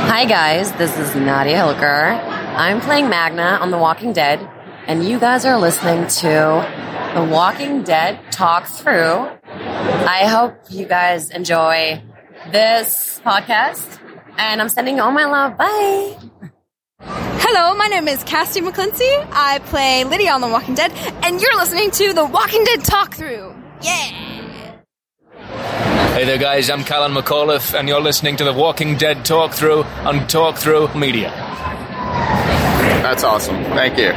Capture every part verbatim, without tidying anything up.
Hi guys, this is Nadia Hilker. I'm playing Magna on The Walking Dead, and you guys are listening to The Walking Dead Talk Through. I hope you guys enjoy this podcast, and I'm sending you all my love. Bye! Hello, my name is Cassie McClincy. I play Lydia on The Walking Dead, and you're listening to The Walking Dead Talk Through. Yeah! Hey there guys, I'm Callan McAuliffe, and you're listening to The Walking Dead Talk Through on Talk Through Media. That's awesome. Thank you.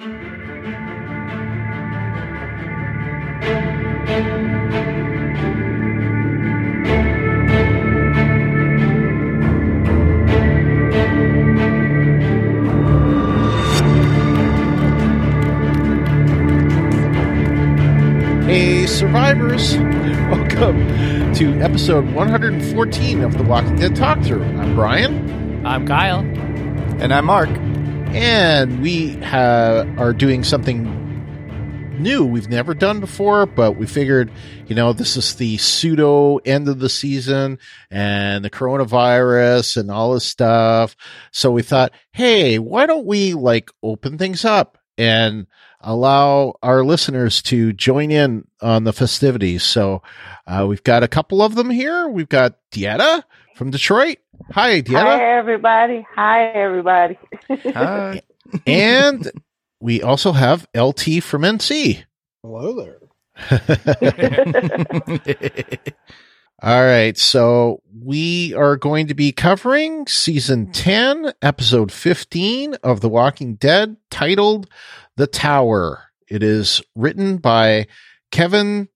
Hey, survivors! Welcome to episode one hundred fourteen of The Walking Dead Talk Through. I'm Brian. I'm Kyle. And I'm Mark. And we ha- are doing something new we've never done before, but we figured, you know, this is the pseudo end of the season and the coronavirus and all this stuff. So we thought, hey, why don't we like open things up and allow our listeners to join in on the festivities. So uh, we've got a couple of them here. We've got Dieta from Detroit. Hi, Dieta. Hi, everybody. Hi, everybody. Hi. And we also have L T from N C. Hello there. All right. So we are going to be covering season ten, episode fifteen of The Walking Dead, titled The Tower. It is written by Kevin.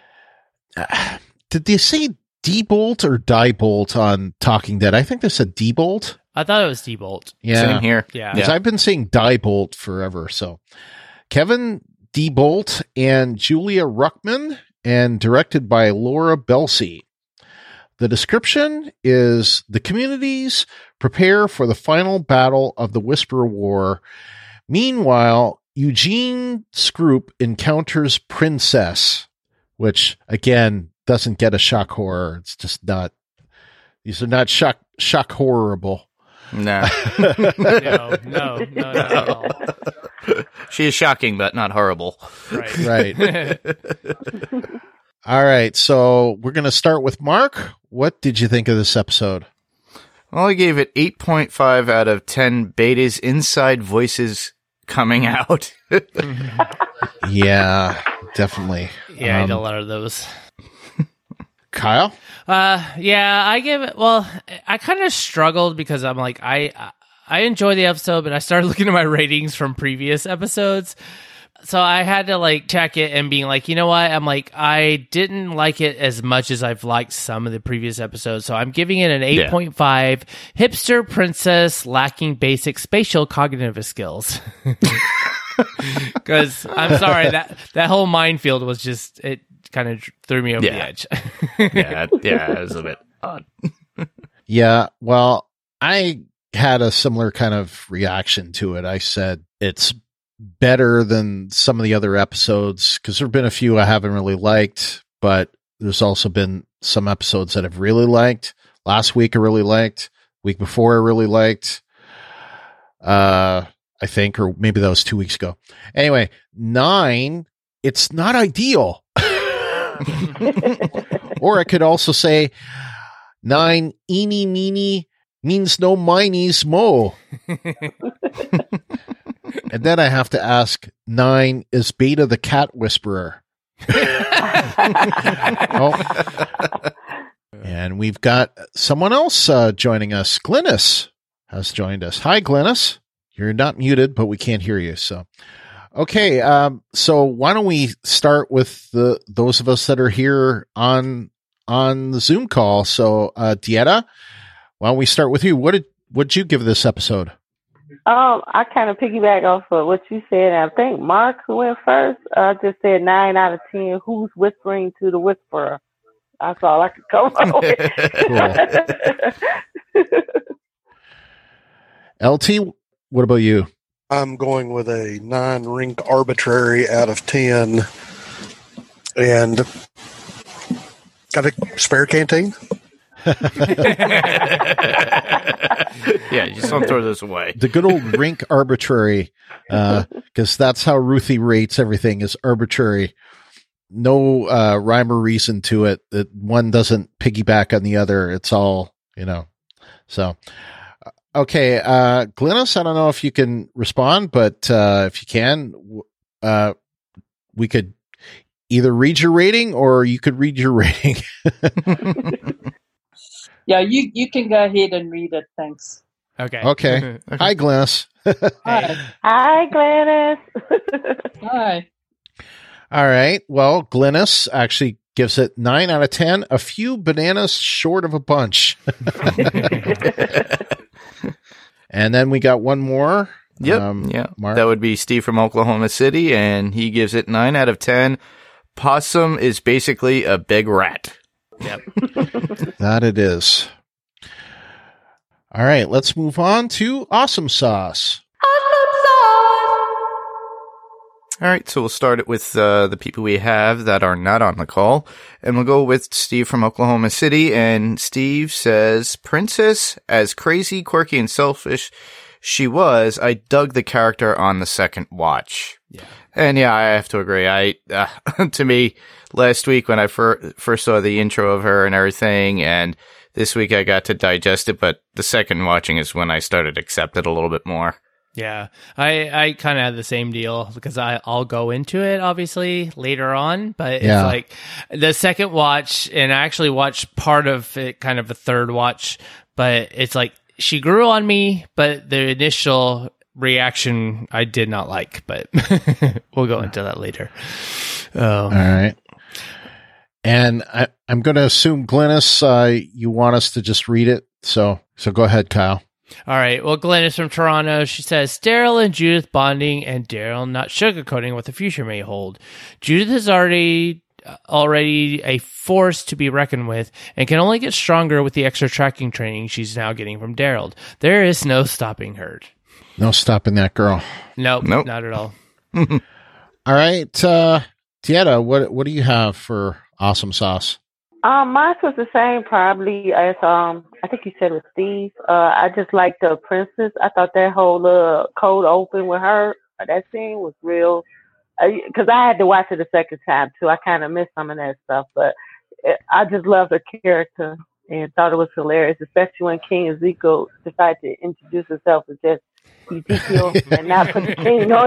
Uh, did they say Diebolt or Diebolt on Talking Dead? I think they said Diebolt. I thought it was D-Bolt. Yeah. Same here. Yeah. Because I've been saying Diebolt forever. So Kevin Diebolt and Julia Ruckman, and directed by Laura Belsey. The description is: the communities prepare for the final battle of the Whisper War. Meanwhile, Eugene Scroop encounters Princess, which again doesn't get a shock horror. It's just not. These are not shock shock horrible. No. no, no, no, not at all. She is shocking, but not horrible. Right. Right. All right. So we're going to start with Mark. What did you think of this episode? Well, I gave it eight point five out of ten Beta's inside voices coming out. Yeah, definitely. Yeah, I Um, did a lot of those. Kyle? Uh, yeah, I give it. Well, I kind of struggled because I'm like, I I enjoy the episode, but I started looking at my ratings from previous episodes. So I had to like check it and being like, you know what? I'm like, I didn't like it as much as I've liked some of the previous episodes. So I'm giving it an eight point five. Yeah. Hipster princess lacking basic spatial cognitive skills. Because I'm sorry, that, that whole minefield was just, it kind of threw me over Yeah. the edge. yeah, yeah, it was a bit odd. Yeah, well, I had a similar kind of reaction to it. I said it's better than some of the other episodes, because there have been a few I haven't really liked, but there's also been some episodes that I've really liked. Last week I really liked. Week before I really liked. Uh, I think, or maybe that was two weeks ago. Anyway, nine, it's not ideal. Or I could also say nine, eeny, meeny, means no minies, mo. And then I have to ask, nine, is Beta the cat whisperer? Oh. And we've got someone else uh, joining us. Glynis has joined us. Hi, Glynis. You're not muted, but we can't hear you. So, okay. Um, so why don't we start with the those of us that are here on on the Zoom call? So, uh, Dieta, why don't we start with you? What did what did you give this episode? Um, I kind of piggyback off of what you said. And I think Mark, who went first, uh, just said nine out of ten. Who's whispering to the whisperer? That's all I could come up with. L T, what about you? I'm going with a nine rink arbitrary out of ten. And got a spare canteen? Yeah, you just don't throw those away. The good old rink arbitrary, because uh, that's how Ruthie rates everything, is arbitrary. No uh, rhyme or reason to it. That one doesn't piggyback on the other. It's all, you know. So, okay, uh, Glynis, I don't know if you can respond, but uh, if you can, uh, we could either read your rating or you could read your rating. Yeah, you, you can go ahead and read it. Thanks. Okay. Okay. Okay. Hi, Glynis. Hi. Hi, Glennis. Hi. All right. Well, Glynis actually gives it nine out of ten, a few bananas short of a bunch. And then we got one more. Yep. Um, yeah. Mark? That would be Steve from Oklahoma City, and he gives it nine out of ten. Possum is basically a big rat. Yep. That it is. All right. Let's move on to Awesome Sauce. All right, so we'll start it with uh, the people we have that are not on the call, and we'll go with Steve from Oklahoma City, and Steve says, Princess, as crazy, quirky, and selfish she was, I dug the character on the second watch. Yeah. And yeah, I have to agree. I uh, to me, last week when I fir- first saw the intro of her and everything, and this week I got to digest it, but the second watching is when I started to accept it a little bit more. Yeah, I, I kind of had the same deal because I, I'll go into it obviously later on, but it's Yeah. like the second watch, and I actually watched part of it, kind of a third watch, but it's like she grew on me, but the initial reaction I did not like, but we'll go into that later. Um, All right. And I, I'm going to assume, Glynis, uh, you want us to just read it. So, so go ahead, Kyle. All right. Well, Glenn is from Toronto. She says, Daryl and Judith bonding, and Daryl not sugarcoating what the future may hold. Judith is already already a force to be reckoned with and can only get stronger with the extra tracking training she's now getting from Daryl. There is no stopping her. No stopping that girl. Nope, Nope. not at all. All right. Uh, Tieta, what, what do you have for Awesome Sauce? Um, mine was the same probably as um I think you said with Steve. Uh, I just like the princess. I thought that whole uh, cold open with her, that scene was real. Because I had to watch it a second time too. I kind of missed some of that stuff, but it, I just loved her character and thought it was hilarious, especially when King Ezekiel decided to introduce himself as just Ezekiel and not put the king on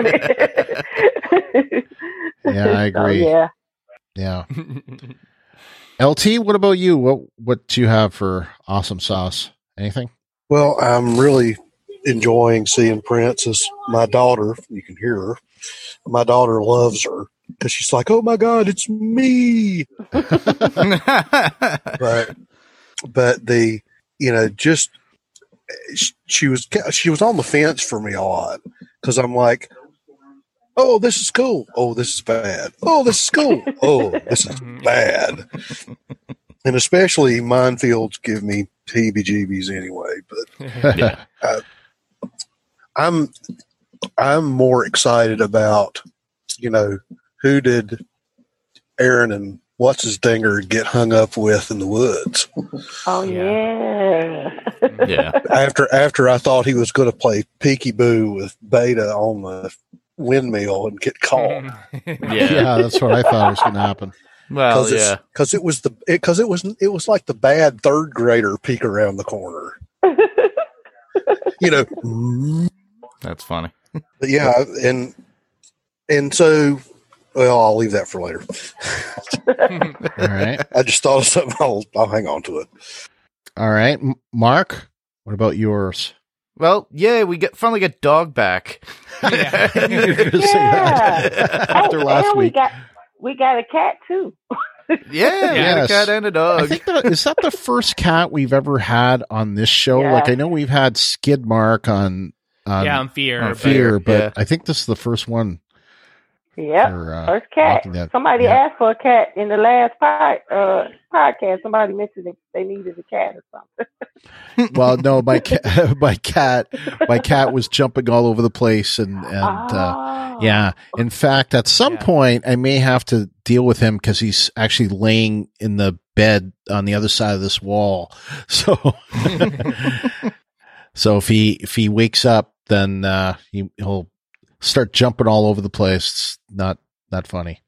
it. Yeah, I agree. So, yeah. Yeah. L T, what about you? What what do you have for Awesome Sauce? Anything? Well, I'm really enjoying seeing Princess. My daughter, you can hear her. My daughter loves her because she's like, "Oh my God, it's me!" But but the you know just she was she was on the fence for me a lot because I'm like, oh, this is cool. Oh, this is bad. Oh, this is cool. Oh, this is bad. And especially minefields give me heebie-jeebies anyway. But Yeah. uh, I'm I'm more excited about, you know, who did Aaron and what's his dinger get hung up with in the woods. Oh yeah. Yeah. After after I thought he was going to play peekaboo with Beta on the windmill and get caught. Yeah. Yeah, that's what I thought was going to happen. Well, Cause yeah. because it was the because it, it was it was like the bad third grader peek around the corner. You know, That's funny. but yeah, and and so well, I'll leave that for later. All right. I just thought of something. I'll I'll hang on to it. All right. M- Mark, what about yours? Well, yeah, we get finally get Dog back. Yeah. You're gonna say that Yeah. after Oh, last and we week. got we got a cat too. Yeah, we had Yes. a cat and a I dog. think that is that the first cat we've ever had on this show. Yeah. Like I know we've had Skid Mark on, on yeah, I'm fear. on but- Fear, but yeah. I think this is the first one. Yep. For, uh, First cat. Walking Dead. Somebody Yeah. asked for a cat in the last pod, uh, podcast. Somebody mentioned that they needed a cat or something. Well, no, my cat, my cat, my cat was jumping all over the place, and and uh, Oh. yeah. In fact, at some Yeah. point, I may have to deal with him because he's actually laying in the bed on the other side of this wall. So, so if he, if he wakes up, then, uh, he, he'll start jumping all over the place. It's not, not funny.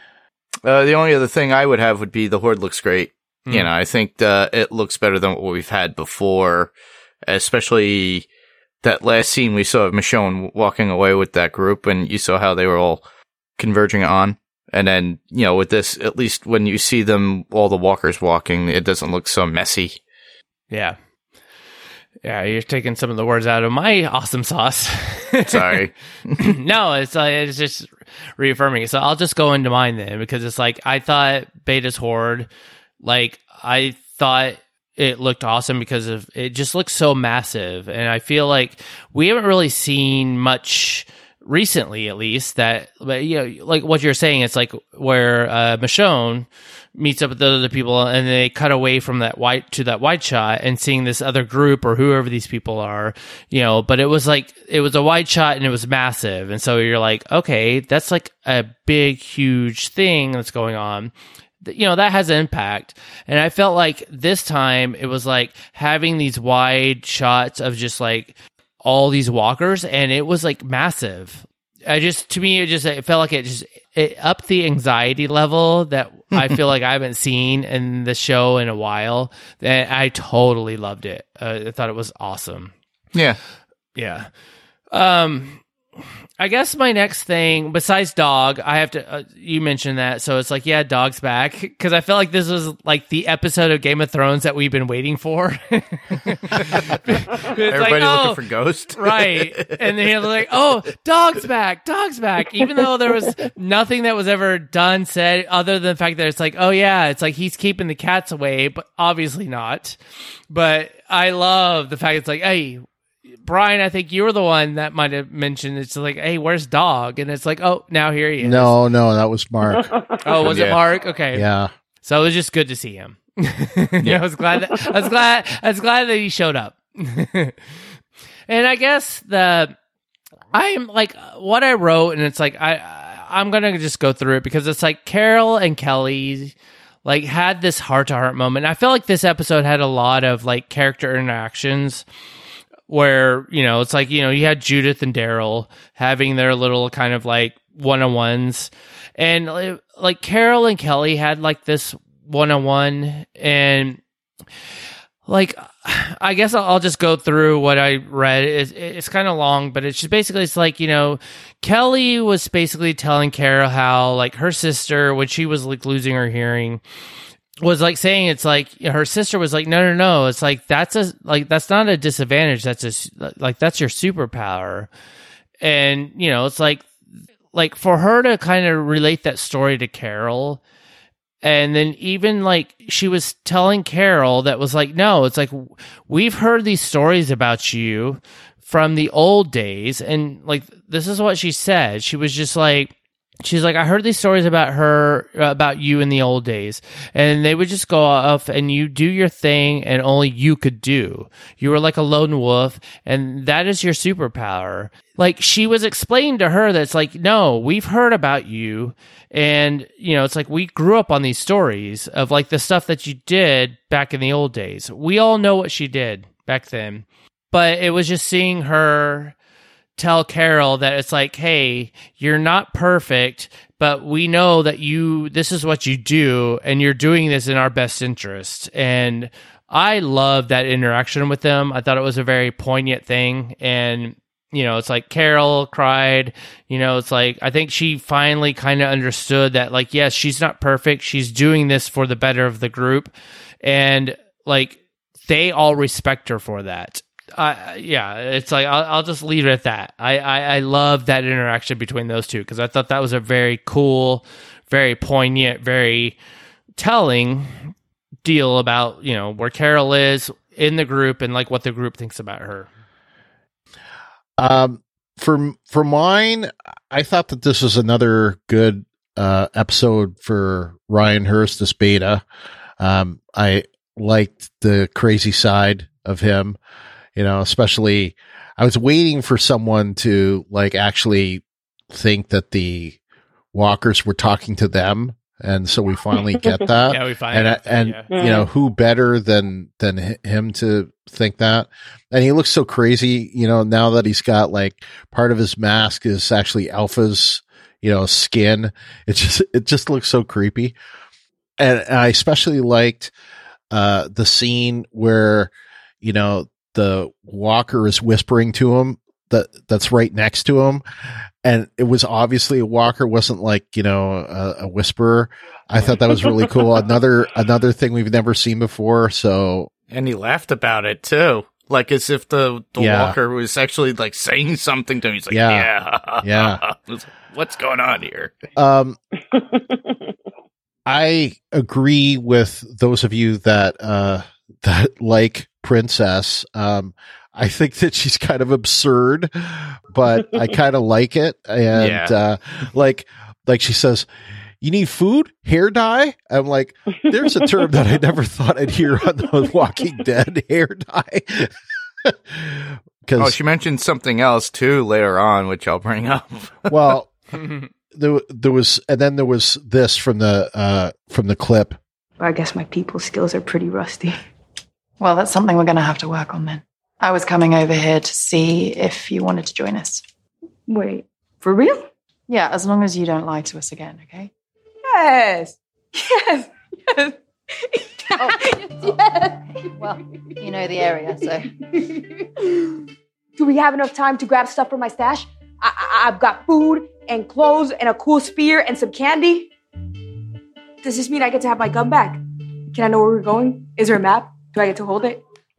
Uh, the only other thing I would have would be the Horde looks great. Mm. You know, I think uh, it looks better than what we've had before, especially that last scene we saw of Michonne walking away with that group, and you saw how they were all converging on. And then, you know, with this, at least when you see them, all the walkers walking, it doesn't look so messy. Yeah. Yeah, you're taking some of the words out of my awesome sauce. Sorry. No, it's uh, it's just reaffirming. So I'll just go into mine then, because it's like, I thought Beta's Horde, like, I thought it looked awesome because of it just looks so massive. And I feel like we haven't really seen much recently, at least, that, you know, like what you're saying, it's like where uh, Michonne meets up with the other people and they cut away from that wide to that wide shot and seeing this other group or whoever these people are, you know, but it was like, it was a wide shot and it was massive. And so you're like, okay, that's like a big, huge thing that's going on. You know, that has an impact. And I felt like this time it was like having these wide shots of just like all these walkers, and it was like massive. I just, to me, it just, it felt like it just, it upped the anxiety level that I feel like I haven't seen in the show in a while. And I totally loved it. Uh, I thought it was awesome. Yeah. Yeah. Um, I guess my next thing, besides dog, I have to, uh, you mentioned that. So it's like, yeah, dog's back. Because I feel like this was like the episode of Game of Thrones that we've been waiting for. Everybody like, oh, looking for Ghost. Right. And then you're like, oh, dog's back, dog's back. Even though there was nothing that was ever done, said, other than the fact that it's like, oh yeah, it's like he's keeping the cats away, but obviously not. But I love the fact it's like, hey, Brian, I think you were the one that might have mentioned it's like, hey, where's dog? And it's like, oh, now here he is. No, no, that was Mark. Oh, was Yeah. it Mark? Okay. Yeah. So it was just good to see him. Yeah, I was glad that I was glad I was glad that he showed up. And I guess the I'm like what I wrote, and it's like I I'm gonna just go through it because it's like Carol and Kelly like had this heart to heart moment. I feel like this episode had a lot of like character interactions where, you know, it's like, you know, you had Judith and Daryl having their little kind of like one-on-ones, and like Carol and Kelly had like this one-on-one, and like I guess I'll just go through what I read. It's, it's kind of long, but it's just basically, it's like, you know, Kelly was basically telling Carol how like her sister, when she was like losing her hearing, was like saying, it's like her sister was like, no, no, no. It's like, that's a, like, that's not a disadvantage. That's a, like, that's your superpower. And, you know, it's like, like for her to kind of relate that story to Carol. And then even like she was telling Carol that was like, no, it's like, we've heard these stories about you from the old days. And like, this is what she said. She was just like, she's like, I heard these stories about her, about you in the old days, and they would just go off and you do your thing and only you could do. You were like a lone wolf, and that is your superpower. Like she was explaining to her that it's like, no, we've heard about you. And, you know, it's like we grew up on these stories of like the stuff that you did back in the old days. We all know what she did back then, but it was just seeing her tell Carol that it's like, hey, you're not perfect, but we know that you, this is what you do, and you're doing this in our best interest. And I love that interaction with them. I thought it was a very poignant thing. And, you know, it's like Carol cried, you know, it's like, I think she finally kind of understood that, like, yes, she's not perfect. She's doing this for the better of the group. And like, they all respect her for that. Uh, yeah, it's like, I'll, I'll just leave it at that. I, I, I love that interaction between those two, because I thought that was a very cool, very poignant, very telling deal about, you know, where Carol is in the group and like what the group thinks about her. Um, for, for mine, I thought that this was another good, uh, episode for Ryan Hurst as Beta. Um, I liked the crazy side of him. You know, especially, I was waiting for someone to like actually think that the walkers were talking to them And so we finally get that. Yeah, we finally and get that, and yeah. you know, who better than than hi- him to think that? And he looks so crazy, you know, now that he's got like part of his mask is actually Alpha's, you know, skin. It just it just looks so creepy. And, and I especially liked uh the scene where, you know, the walker is whispering to him that that's right next to him. And it was obviously a walker, wasn't like, you know, a, a whisperer. I thought that was really cool. Another, another thing we've never seen before. So, And he laughed about it too. Like as if the, the Yeah. walker was actually like saying something to him. He's like, Yeah. yeah. Yeah. What's going on here? um, I agree with those of you that, uh, that like Princess. Um, I think that she's kind of absurd, but I kind of like it. And, Yeah. uh, like, like she says, you need food, hair dye. I'm like, there's a term that I never thought I'd hear on The Walking Dead, hair dye. Cause, Oh, she mentioned something else too later on, which I'll bring up. well, there, there was, and then there was this from the, uh, from the clip. I guess my people skills are pretty rusty. Well, that's something we're going to have to work on then. I was coming over here to see if you wanted to join us. Wait, for real? Yeah, as long as you don't lie to us again, okay? Yes. Yes. Yes. Yes. Well, you know the area, so. Do we have enough time to grab stuff from my stash? I- I- I've got food and clothes and a cool spear and some candy. Does this mean I get to have my gun back? Can I know where we're going? Is there a map? Do I get to hold it?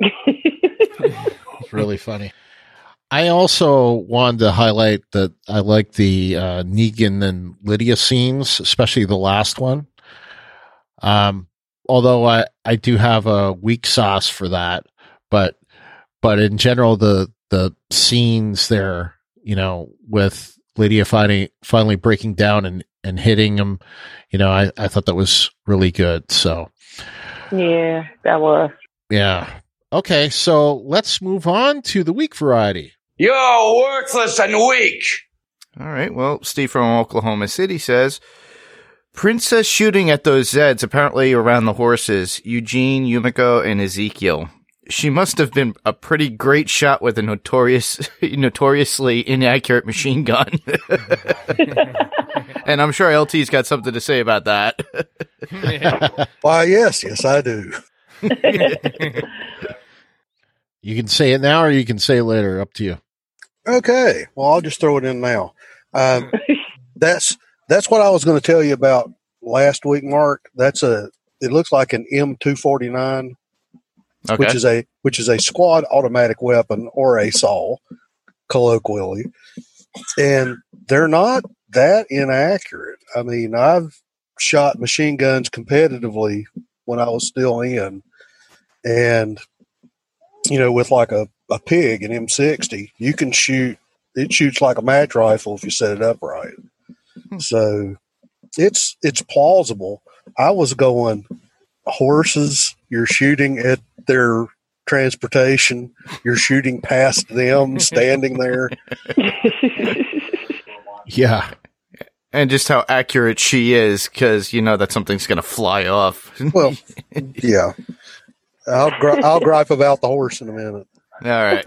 It's really funny. I also wanted to highlight that I like the uh, Negan and Lydia scenes, especially the last one. Um, although I, I do have a weak sauce for that, but but in general, the the scenes there, you know, with Lydia finally finally breaking down and, and hitting him, you know, I, I thought that was really good. So Yeah, that was. yeah. Okay, so let's move on to the weak variety. You're worthless and weak. All right. Well, Steve from Oklahoma City says, Princess shooting at those Zeds apparently around the horses, Eugene, Yumiko, and Ezekiel. She must have been a pretty great shot with a notorious, notoriously inaccurate machine gun. And I'm sure L T's got something to say about that. Why, yes, yes, I do. You can say it now or you can say it later. Up to you. Okay. Well, I'll just throw it in now. Um, that's that's what I was going to tell you about last week, Mark. That's a. It looks like an M two forty-nine, Okay. which is a which is a squad automatic weapon or a S A W, colloquially, and they're not that inaccurate. I mean, I've shot machine guns competitively when I was still in, and you know, with like a, a pig, an M sixty, you can shoot, it shoots like a match rifle if you set it up right. Hmm. So it's, it's plausible. I was going horses, you're shooting at their transportation, you're shooting past them standing there. Yeah. And just how accurate she is, because you know that something's going to fly off. Well, yeah. I'll gri- I'll gripe about the horse in a minute. All right.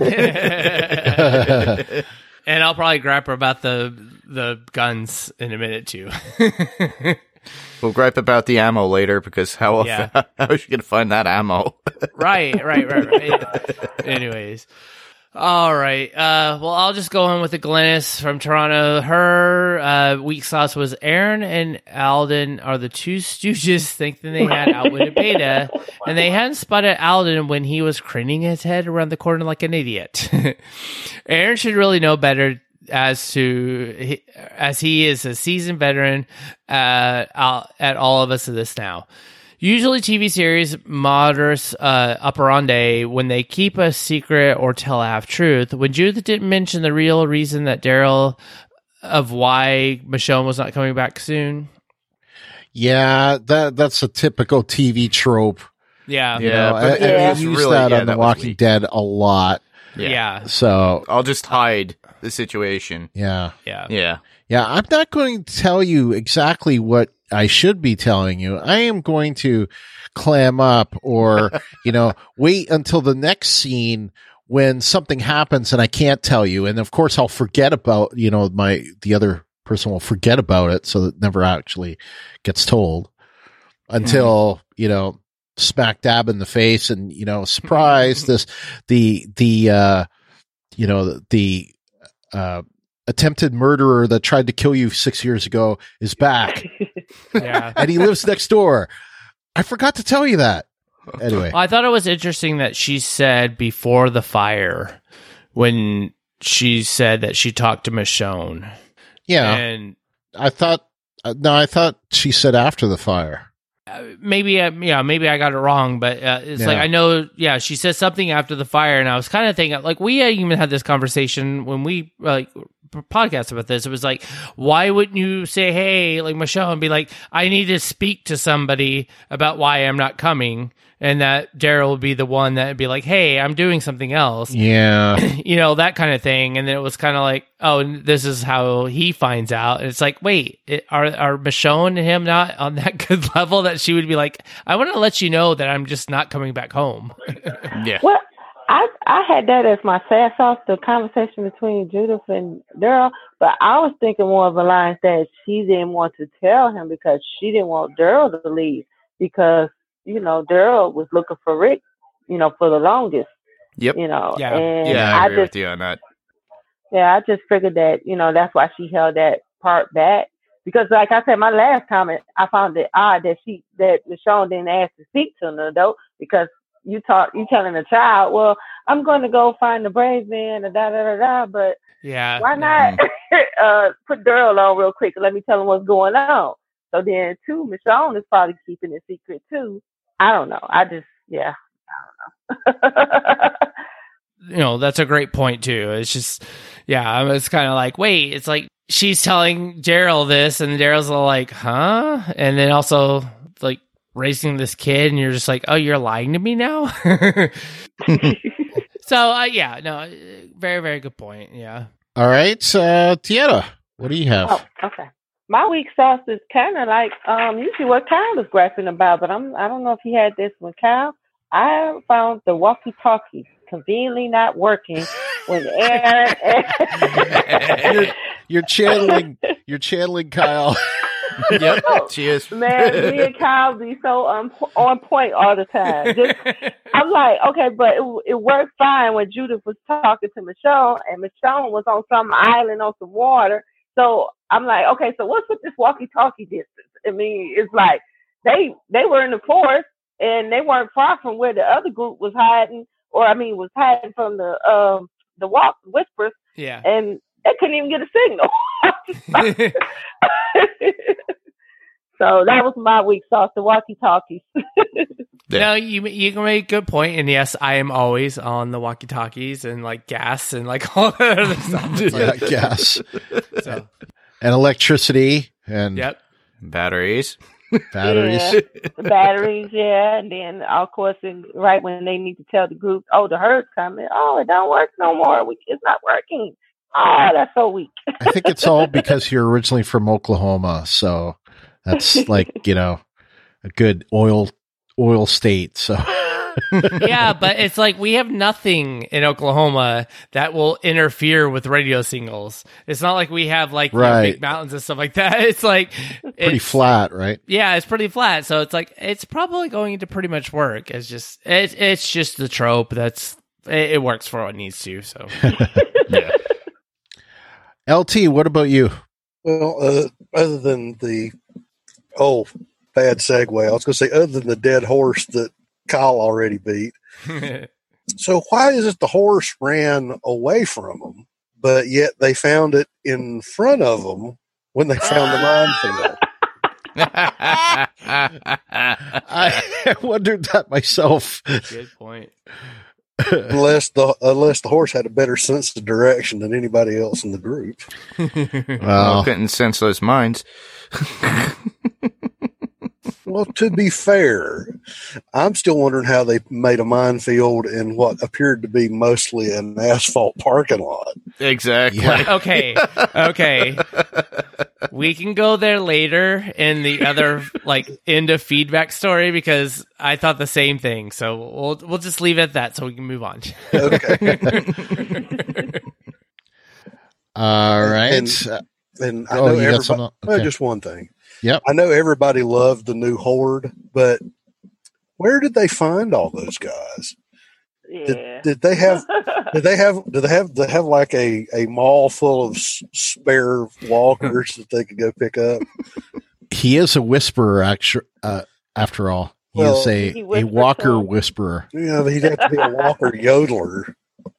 And I'll probably gripe her about the the guns in a minute too. We'll gripe about the ammo later, because how Yeah. how is she going to find that ammo? Right, right, right, right. Anyways. All right. Uh, well, I'll just go on with the Glennis from Toronto. Her uh, weak sauce was Aaron and Alden are the two stooges thinking they had outwitted Beta, and they hadn't spotted Alden when he was craning his head around the corner like an idiot. Aaron should really know better as to as he is a seasoned veteran uh, at all of us of this now. Usually T V series moderates uh, operandi when they keep a secret or tell a half-truth. When Judith didn't mention the real reason that Daryl of why Michonne was not coming back soon. Yeah, that that's a typical T V trope. Yeah. You Yeah, know, but I, it I was use really- that yeah, on The that was Walking weak. Dead a lot. Yeah. Yeah. So I'll just hide the situation. yeah. Yeah. Yeah. Yeah, I'm not going to tell you exactly what I should be telling you. I am going to clam up or, you know, wait until the next scene when something happens and I can't tell you. And of course I'll forget about, you know, my, the other person will forget about it. So it never actually gets told until, mm. you know, smack dab in the face and, you know, surprise this, the, the, uh, you know, the, uh, attempted murderer that tried to kill you six years ago is back. Yeah. And he lives next door. I forgot to tell you that. Anyway. I thought it was interesting that she said before the fire when she said that she talked to Michonne. Yeah. And I thought, uh, no, I thought she said after the fire. Uh, maybe, uh, yeah, maybe I got it wrong, but uh, it's Yeah. like, I know, yeah, she said something after the fire, and I was kind of thinking, like, we even had this conversation when we, like, podcast about this. It was like, why wouldn't you say, hey, like Michonne, and be like, I need to speak to somebody about why I'm not coming, and that Daryl would be the one that would be like, hey, I'm doing something else. Yeah. You know, that kind of thing. And then it was kind of like, oh, and this is how he finds out. And it's like, wait, it, are are Michonne and him not on that good level that she would be like, I want to let you know that I'm just not coming back home. Yeah. Well, I I had that as my sass off the conversation between Judith and Daryl, but I was thinking more of a line that she didn't want to tell him because she didn't want Daryl to leave because, you know, Daryl was looking for Rick, you know, for the longest. Yep. You know, Yeah. and Yeah, I I agree just, with you on that. yeah, I just figured that, you know, that's why she held that part back. Because, like I said, my last comment, I found it odd that she, that Michonne didn't ask to speak to an adult because you talk, you telling a child, well, I'm going to go find the brave man, da da da da. But Yeah. why not uh, put Daryl on real quick and let me tell him what's going on? So then, too, Michonne is probably keeping it secret too. I don't know. I just, yeah, I don't know. You know, that's a great point too. It's just, yeah, it's kind of like, wait, it's like she's telling Daryl this, and Daryl's all like, huh? And then also like raising this kid, and you're just like, oh, you're lying to me now. So, uh, yeah, no, very, very good point. Yeah. All right. Uh, Tieta, what do you have? Oh, okay. My weak sauce is kind of like um usually what Kyle was griping about, but I'm I don't know if he had this one. Kyle, I found the walkie-talkie conveniently not working when Aaron. you're, you're channeling. You're channeling Kyle. Yep. Cheers. Man, me and Kyle be so um, on point all the time. Just, I'm like, okay, but it, it worked fine when Judith was talking to Michonne, and Michonne was on some island on some water. So I'm like, okay, so what's with this walkie-talkie distance? I mean, it's like they they were in the forest, and they weren't far from where the other group was hiding, or I mean, was hiding from the um the walk whispers. Yeah. And they couldn't even get a signal. So that was my weak sauce, the walkie-talkies. Yeah. No, you you can make a good point, and yes, I am always on the walkie-talkies and like gas and like all that other stuff. Yeah, gas. So. And electricity and Yep. Batteries. batteries. Yeah, the batteries, yeah, and then of course, in, right when they need to tell the group, oh, the herd's coming. Oh, it don't work no more. We, it's not working. Oh, that's so weak. I think it's all because you're originally from Oklahoma, so that's like, you know, a good oil oil state. So Yeah, but it's like we have nothing in Oklahoma that will interfere with radio signals. It's not like we have like you know, Right. big mountains and stuff like that. It's like pretty it's, flat, right? Yeah, it's pretty flat. So it's like it's probably going to pretty much work. It's just it's it's just the trope that's it, it works for what it needs to. So Yeah. L T, what about you? Well, uh, other than the oh bad segue, I was going to say other than the dead horse that Kyle already beat. So why is it the horse ran away from them, but yet they found it in front of them when they found the minefield? I wondered that myself. good point. unless the unless the horse had a better sense of direction than anybody else in the group. Well, couldn't sense those minds. Well, to be fair, I'm still wondering how they made a minefield in what appeared to be mostly an asphalt parking lot. Exactly. Yeah. Okay. Okay. We can go there later in the other like end of feedback story because I thought the same thing. So we'll we'll just leave it at that so we can move on. Okay. All right. And, and I Oh, know you got everybody. some- well, okay. just one thing. Yep. I know everybody loved the new Horde, but where did they find all those guys? Yeah. Did, did they have? Did they have? Did they have? They have like a, a mall full of s- spare walkers that they could go pick up? He is a whisperer, actu- uh, after all. He Well, is a, he a whispers walker to him? whisperer. You know, he'd have to be a walker yodeler.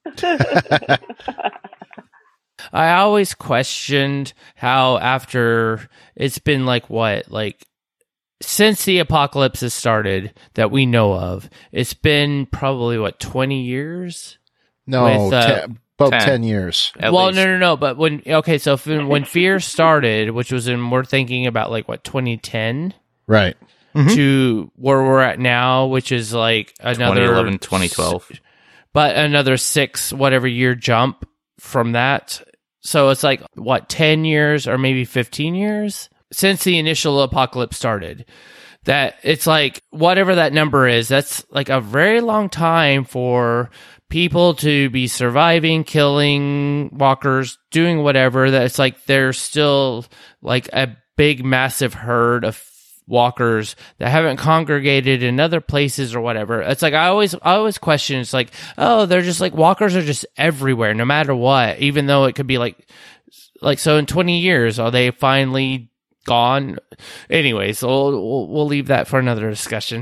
I always questioned how after it's been like what, like since the apocalypse has started that we know of, it's been probably what, twenty years? No, With, uh, te- about ten. ten years. At well, least. no, no, no. But when, okay, so if, when Fear started, which was in, we're thinking about like what, twenty ten Right. to where we're at now, which is like another twenty eleven, twenty twelve. but another six whatever year jump from that. So it's like what, ten years or maybe fifteen years since the initial apocalypse started. That it's like whatever that number is, that's like a very long time for people to be surviving, killing walkers, doing whatever. That it's like there's still like a big massive herd of walkers that haven't congregated in other places or whatever. It's like I always I always question, it's like, oh, they're just like walkers are just everywhere no matter what, even though it could be like like so in twenty years are they finally gone? Anyways, we'll we'll, we'll leave that for another discussion.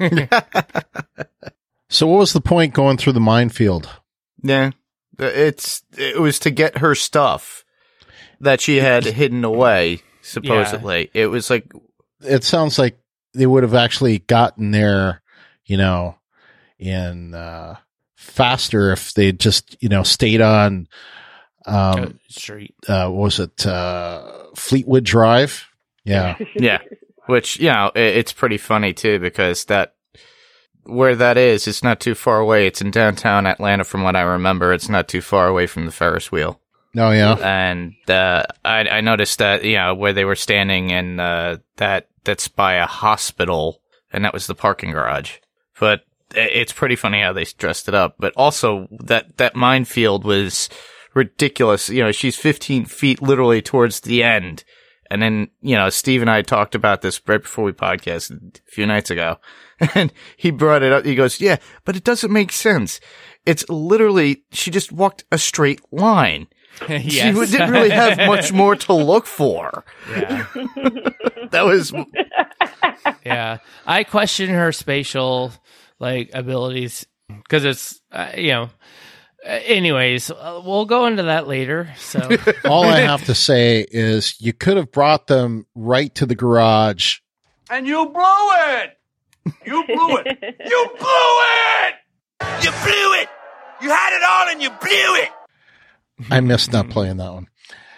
So what was the point going through the minefield? Yeah. It's it was to get her stuff that she had hidden away, supposedly. It was like It sounds like they would have actually gotten there, you know, in uh, faster if they just, you know, stayed on um, Street. Uh, what was it uh, Fleetwood Drive? Yeah, yeah, which, you know, it, it's pretty funny too because that where that is, it's not too far away. It's in downtown Atlanta, from what I remember. It's not too far away from the Ferris wheel. Oh yeah, and uh, I, I noticed that, you know, where they were standing, and uh, that that's by a hospital, and that was the parking garage. But it's pretty funny how they dressed it up. But also that that minefield was ridiculous. You know, she's fifteen feet literally towards the end. And then, you know, Steve and I talked about this right before we podcasted a few nights ago. And he brought it up. He goes, yeah, but it doesn't make senes. It's literally, she just walked a straight line. Yes. She didn't really have much more to look for. Yeah. That was... Yeah. I question her spatial, like, abilities because it's, uh, you know... Anyways, uh, we'll go into that later. So all I have to say is you could have brought them right to the garage. And you blew it! You blew it! You blew it! You blew it! You had it all and you blew it! I missed not playing that one.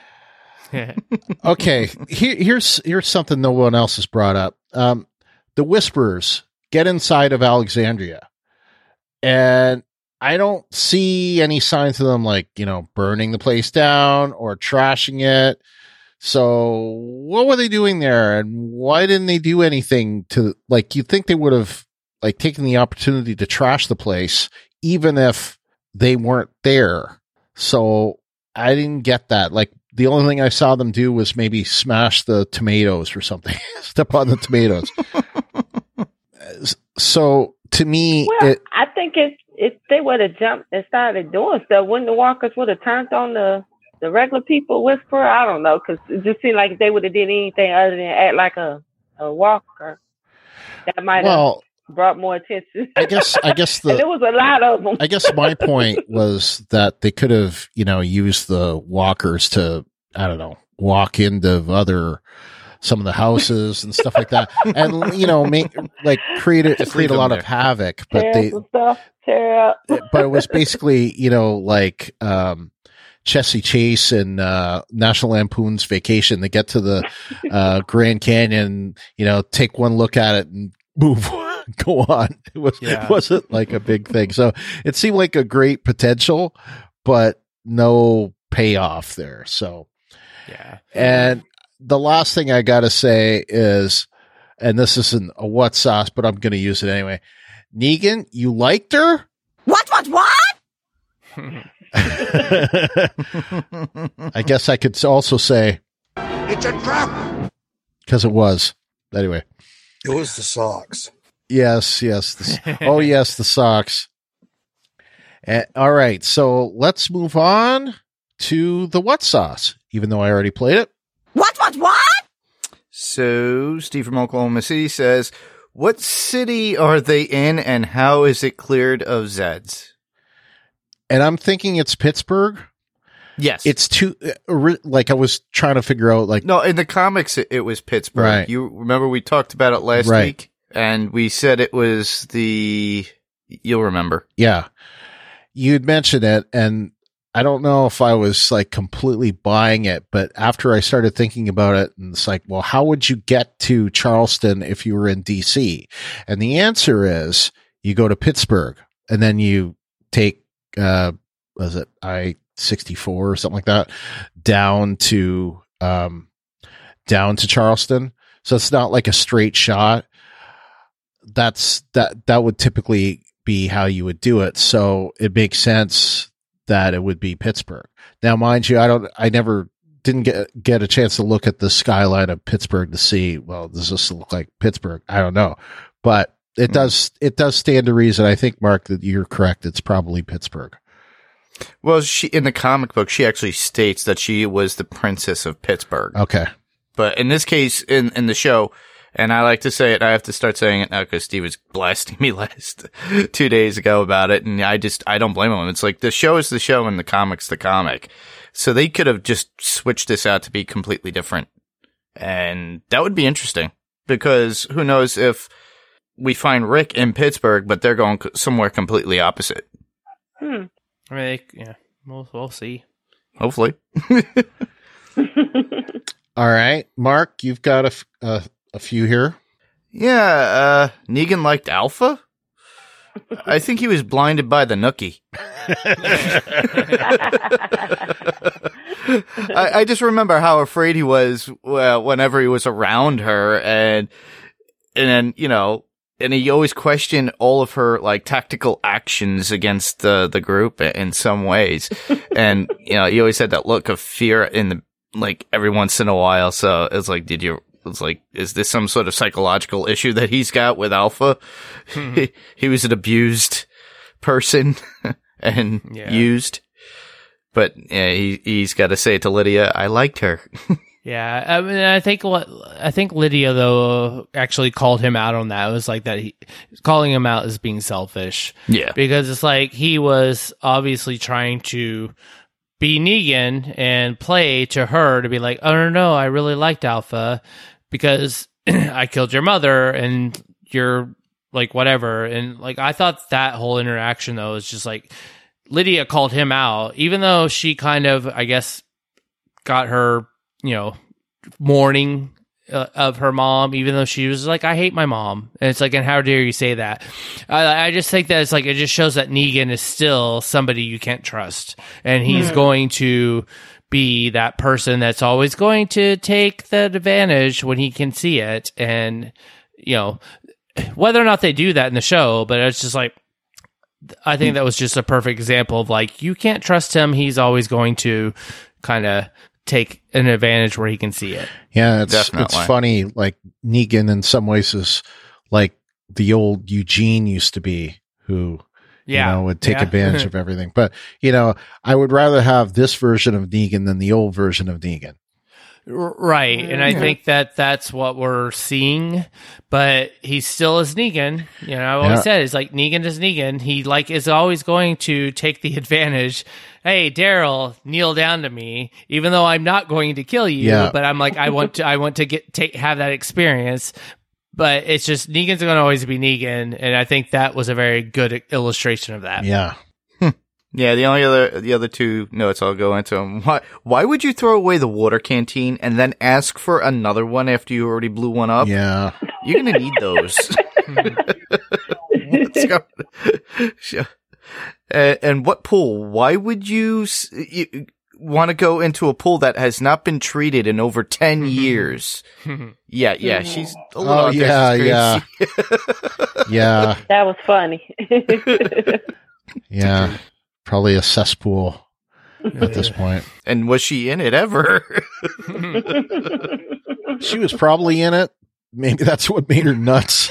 Okay, here, here's here's something no one else has brought up. Um, the Whisperers get inside of Alexandria, and I don't see any signs of them, like, you know, burning the place down or trashing it. So what were they doing there? And why didn't they do anything to, like, you'd think they would have, like, taken the opportunity to trash the place, even if they weren't there. So I didn't get that. Like, the only thing I saw them do was maybe smash the tomatoes or something, step on the tomatoes. So to me, well, it, I think it's, if they would have jumped and started doing stuff, wouldn't the walkers would have turned on the, the regular people whisperer? I don't know, because it just seemed like if they would have did anything other than act like a, a walker, that might have well, brought more attention. I guess, I guess the, and there was a lot of them. I guess my point was that they could have, you know, used the walkers to, I don't know, walk into other, some of the houses and stuff like that, and, you know, make, like, create a, create a lot of havoc, but tear they, some stuff, tear up. but it was basically, you know, like, um, Chessy Chase and uh, National Lampoon's Vacation. They get to the uh, Grand Canyon, you know, take one look at it and move, go on. It was Yeah. it wasn't like a big thing. So it seemed like a great potential, but no payoff there. So Yeah. and the last thing I got to say is, and this isn't a what sauce, but I'm going to use it anyway. Negan, you liked her? What, what, what? I guess I could also say It's a trap. because it was. Anyway. It was the socks. Yes, yes. The, oh, yes, the socks. Uh, all right. So let's move on to the what sauce, even though I already played it. What, what, what? So, Steve from Oklahoma City says, what city are they in and how is it cleared of Zeds? And I'm thinking it's Pittsburgh. Yes. It's too, uh, like I was trying to figure out, like. No, in the comics, it, it was Pittsburgh. Right. You remember we talked about it last Right. week and we said it was the, you'll remember. Yeah. You'd mentioned it, and I don't know if I was like completely buying it, but after I started thinking about it, and it's like, well, how would you get to Charleston if you were in D C? And the answer is you go to Pittsburgh and then you take, uh, was it I sixty-four or something like that down to, um, down to Charleston. So it's not like a straight shot. That's that, that would typically be how you would do it. So it makes sense that it would be Pittsburgh. Now, mind you, I don't, I never didn't get, get a chance to look at the skyline of Pittsburgh to see, well, does this look like Pittsburgh? I don't know, but it does, it does stand to reason. I think, Mark, that you're correct. It's probably Pittsburgh. Well, she, in the comic book, she actually states that she was the princess of Pittsburgh. Okay. But in this case, in, in the show, and I like to say it, I have to start saying it now because Steve was blasting me last two days ago about it. And I just, I don't blame him. It's like the show is the show and the comic's the comic. So they could have just switched this out to be completely different. And that would be interesting because who knows if we find Rick in Pittsburgh, but they're going somewhere completely opposite. Hmm. I mean, they, yeah, we'll, we'll see. Hopefully. All right, Mark, you've got a, f- a, a few here. Yeah, uh, Negan liked Alpha? I think he was blinded by the nookie. I, I just remember how afraid he was uh, whenever he was around her, and and then, you know, and he always questioned all of her, like, tactical actions against the, the group in some ways. And, you know, he always had that look of fear in the, like, every once in a while. So it's like, did you, it's like, is this some sort of psychological issue that he's got with Alpha? Hmm. he, he was an abused person and Yeah. used. But yeah, he, he's got to say to Lydia, I liked her. Yeah, I mean, I think what I think Lydia though actually called him out on that. It was like that he calling him out as being selfish. Yeah, because it's like he was obviously trying to be Negan and play to her to be like, oh no, no, I really liked Alpha because I killed your mother and you're like whatever. And like I thought that whole interaction though was just like Lydia called him out, even though she kind of I guess got her, you know, mourning uh, of her mom, even though she was like, I hate my mom. And it's like, and how dare you say that? I, I just think that it's like, it just shows that Negan is still somebody you can't trust. And he's Hmm. going to be that person that's always going to take the advantage when he can see it. And, you know, whether or not they do that in the show, but it's just like, I think that was just a perfect example of like, you can't trust him. He's always going to kind of take an advantage where he can see it. Yeah, it's Definitely. it's funny. Like Negan, in some ways, is like the old Eugene used to be, who Yeah, you know would take yeah. advantage of everything. But you know, I would rather have this version of Negan than the old version of Negan. R- Right. And I Yeah. think that that's what we're seeing, but he still is Negan. You know, I always Yeah. said it's like Negan is Negan. He like is always going to take the advantage. Hey, Daryl, kneel down to me, even though I'm not going to kill you, Yeah. but I'm like, I want to, I want to get, take, have that experience. But it's just, Negan's going to always be Negan. And I think that was a very good illustration of that. Yeah. Yeah, the only other the other two notes I'll go into them. Why why would you throw away the water canteen and then ask for another one after you already blew one up? Yeah, you're gonna need those. Let's go. And, and what pool? Why would you, you want to go into a pool that has not been treated in over ten years? Yeah, yeah, she's a little. Oh out there. yeah, She's yeah, crazy. yeah, That was funny. yeah. Probably a cesspool at this point. And was she in it ever? She was probably in it. Maybe that's what made her nuts.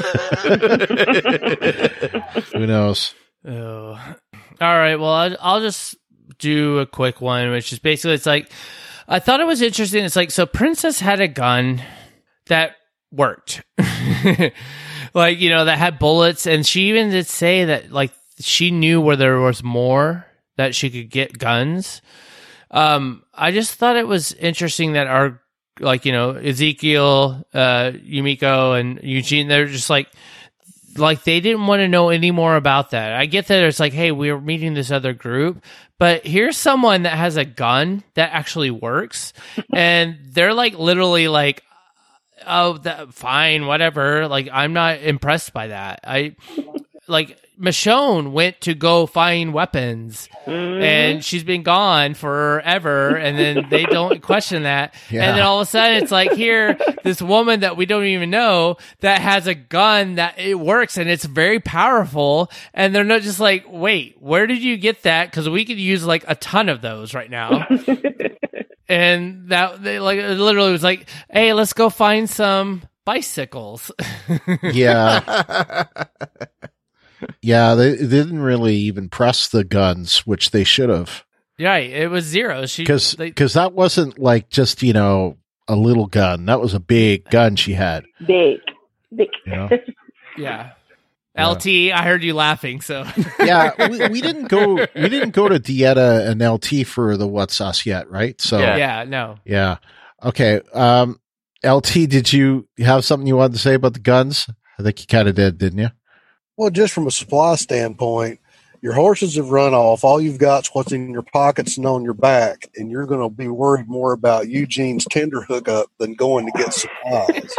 Who knows? Oh. All right. Well, I'll, I'll just do a quick one, which is basically, it's like, I thought it was interesting. It's like, so Princess had a gun that worked. Like, you know, that had bullets. And she even did say that, like, she knew where there was more that she could get guns. Um, I just thought it was interesting that our, like, you know, Ezekiel, uh, Yumiko, and Eugene, they're just like, like they didn't want to know any more about that. I get that it's like, hey, we're meeting this other group, but here's someone that has a gun that actually works, and they're like literally like, oh, that, fine, whatever. Like, I'm not impressed by that. I like. Michonne went to go find weapons, mm-hmm. and she's been gone forever, and then they don't question that. Yeah. And then all of a sudden, it's like, here, this woman that we don't even know that has a gun that it works, and it's very powerful, and they're not just like, wait, where did you get that? Because we could use, like, a ton of those right now. And that, they like, it literally was like, hey, let's go find some bicycles. Yeah. Yeah, they, they didn't really even press the guns, which they should have. Right, it was zero. Because that wasn't like just, you know, a little gun. That was a big gun she had. Big. Big. You know? Yeah. L T, I heard you laughing, so. Yeah, we, we didn't go we didn't go to Dieta and L T for the What's Us yet, right? So Yeah, yeah no. Yeah. Okay. Um, L T, did you have something you wanted to say about the guns? I think you kind of did, didn't you? Well, just from a supply standpoint, your horses have run off. All you've got is what's in your pockets and on your back, and you're going to be worried more about Eugene's Tinder hookup than going to get supplies.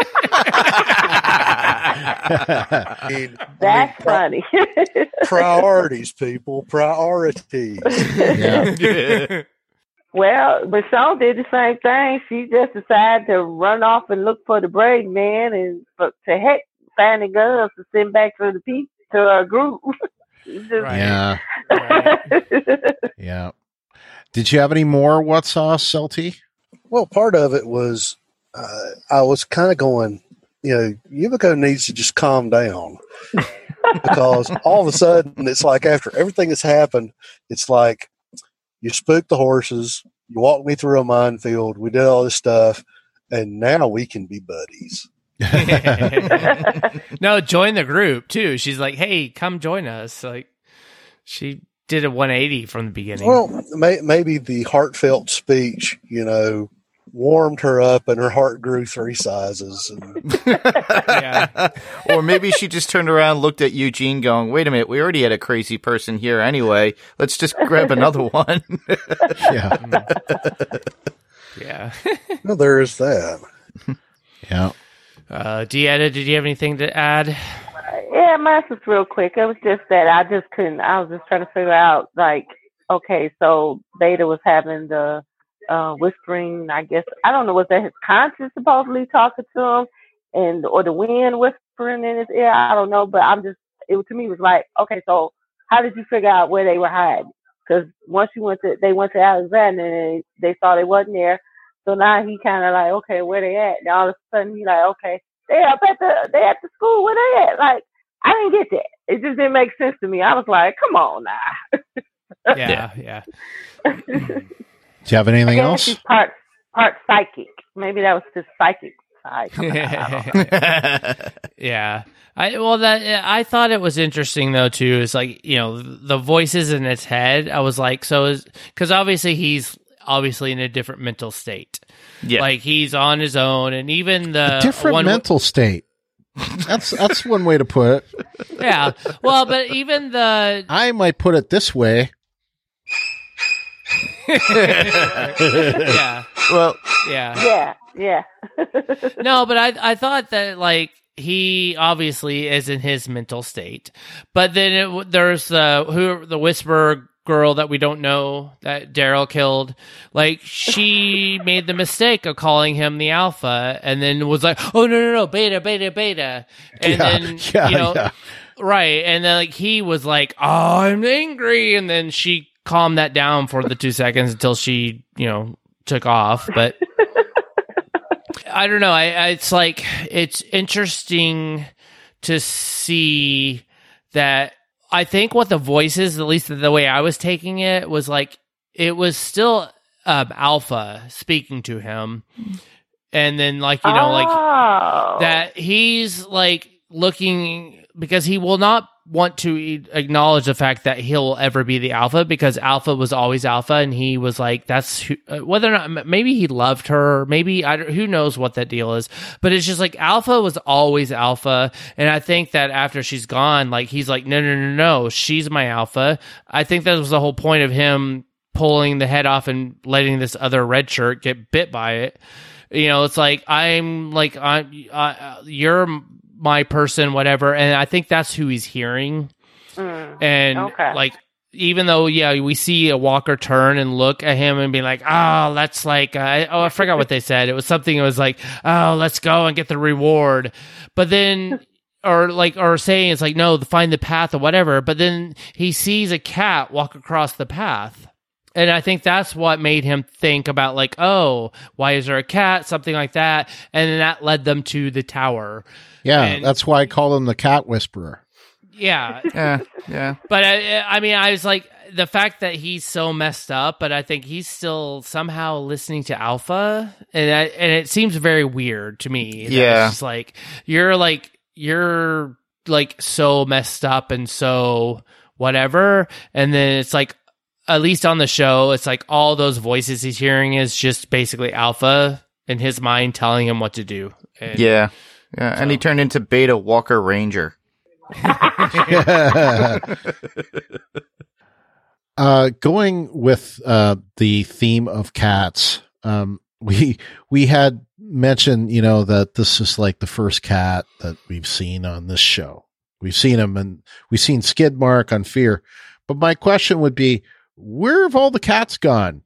I mean, That's I mean, pri- funny. Priorities, people. Priorities. Yeah. Well, Michonne did the same thing. She just decided to run off and look for the Brady man, and but to heck, finding guns to send back to the people to our group. Just, yeah. Yeah. Did you have any more What's Sauce, L T? Well, part of it was uh, I was kind of going, you know, Yumiko needs to just calm down because all of a sudden it's like after everything that's happened, it's like you spooked the horses, you walked me through a minefield, we did all this stuff, and now we can be buddies. No, join the group too. She's like, hey, come join us. Like, she did a one eighty from the beginning. Well, may, maybe the heartfelt speech, you know, warmed her up and her heart grew three sizes. And Yeah. Or maybe she just turned around, looked at Eugene going, wait a minute, we already had a crazy person here anyway. Let's just grab another one. Yeah. Yeah. Well, there is that. Yeah. Uh, Deanna, did you have anything to add? Yeah, mine was real quick. It was just that I just couldn't. I was just trying to figure out, like, okay, so Beta was having the uh, whispering. I guess I don't know, was that his conscience supposedly talking to him, and or the wind whispering in his ear? I don't know, but I'm just. It to me was like, okay, so how did you figure out where they were hiding? Because once you went to, they went to Alexander and they, they saw they wasn't there. So now he kind of like, okay, where they at? And all of a sudden he like, okay, they up at the they at the school. Where they at? Like, I didn't get that. It just didn't make sense to me. I was like, come on now. Yeah, yeah. Do you have anything I guess else? He's part part psychic. Maybe that was his psychic side. Yeah. I well that I thought it was interesting though too. It's like, you know, the voices in its head. I was like, so is because obviously he's obviously in a different mental state. Yeah. Like he's on his own, and even the A different one, mental state. That's that's one way to put it. Yeah. Well, but even the I might put it this way. yeah. Well, yeah. Yeah, yeah. No, but I I thought that like he obviously is in his mental state, but then it, there's the who the Whisperer girl that we don't know that Daryl killed. Like she made the mistake of calling him the Alpha, and then was like, "Oh no no no, Beta Beta Beta," and Yeah, then yeah, you know, yeah. right, and then like he was like, "Oh, I'm angry," and then she calmed that down for the two seconds until she you know took off, but. I don't know. I, I it's like it's interesting to see that. I think what the voices, at least the way I was taking it, was like it was still um, Alpha speaking to him, and then like you know Oh. like that he's like looking because he will not want to e- acknowledge the fact that he'll ever be the Alpha because Alpha was always Alpha, and he was like that's who, uh, whether or not m- maybe he loved her, maybe I don't, who knows what that deal is, but it's just like Alpha was always Alpha, and I think that after she's gone, like he's like no no no no she's my Alpha. I think that was the whole point of him pulling the head off and letting this other red shirt get bit by it. You know, it's like I'm like I'm uh, you're my person, whatever, and I think that's who he's hearing. Mm, And okay. like, even though, yeah, we see a Walker turn and look at him and be like, oh, that's like, uh, oh, I forgot what they said. It was something that was like, oh, let's go and get the reward. But then, or like, or saying it's like, no, find the path or whatever. But then he sees a cat walk across the path. And I think that's what made him think about like, oh, why is there a cat? Something like that. And then that led them to the tower. Yeah, And- that's why I call him the Cat Whisperer. Yeah. Yeah, yeah. But I, I mean, I was like, the fact that he's so messed up, but I think he's still somehow listening to Alpha, and I, and it seems very weird to me. that Yeah. it's just like you're like you're like so messed up and so whatever, and then it's like at least on the show, it's like all those voices he's hearing is just basically Alpha in his mind telling him what to do. And Yeah, yeah. And he turned into Beta Walker Ranger. uh, going with uh, the theme of cats, um, we we had mentioned, you know, that this is like the first cat that we've seen on this show. We've seen him, and we've seen Skidmark on Fear. But my question would be, where have all the cats gone?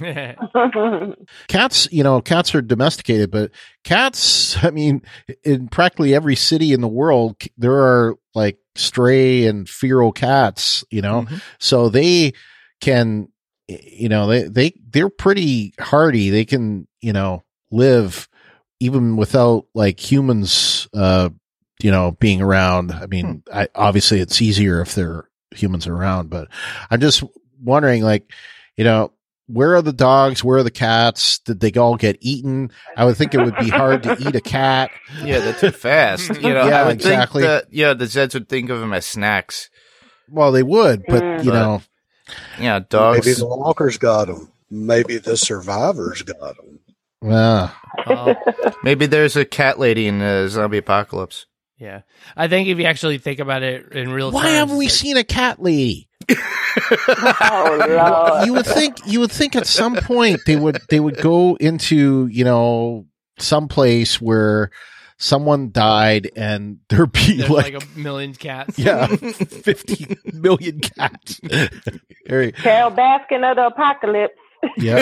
Cats, you know, cats are domesticated, but cats, I mean, in practically every city in the world, there are like stray and feral cats, you know, Mm-hmm. so they can, you know, they, they, they're pretty hardy. They can, you know, live even without like humans, uh, you know, being around. I mean, Hmm. I, obviously it's easier if there are humans around, but I'm just wondering, like, you know, where are the dogs? Where are the cats? Did they all get eaten? I would think it would be hard to eat a cat. Yeah, they're too fast. You know, Yeah, I would exactly. think that, yeah, the Zeds would think of them as snacks. Well, they would, but Mm. you But- know, Yeah, dogs. Maybe the walkers got them. Maybe the survivors got them. uh, Oh, Maybe there's a cat lady in the zombie apocalypse. yeah. I think if you actually think about it in real why terms, haven't we like- seen a cat lady? Oh, Lord. You would think, you would think at some point they would, they would go into, you know, some place where someone died and there'd be There's like, like, a million cats. yeah, fifty million cats. Very- Carol Baskin of the apocalypse. yeah.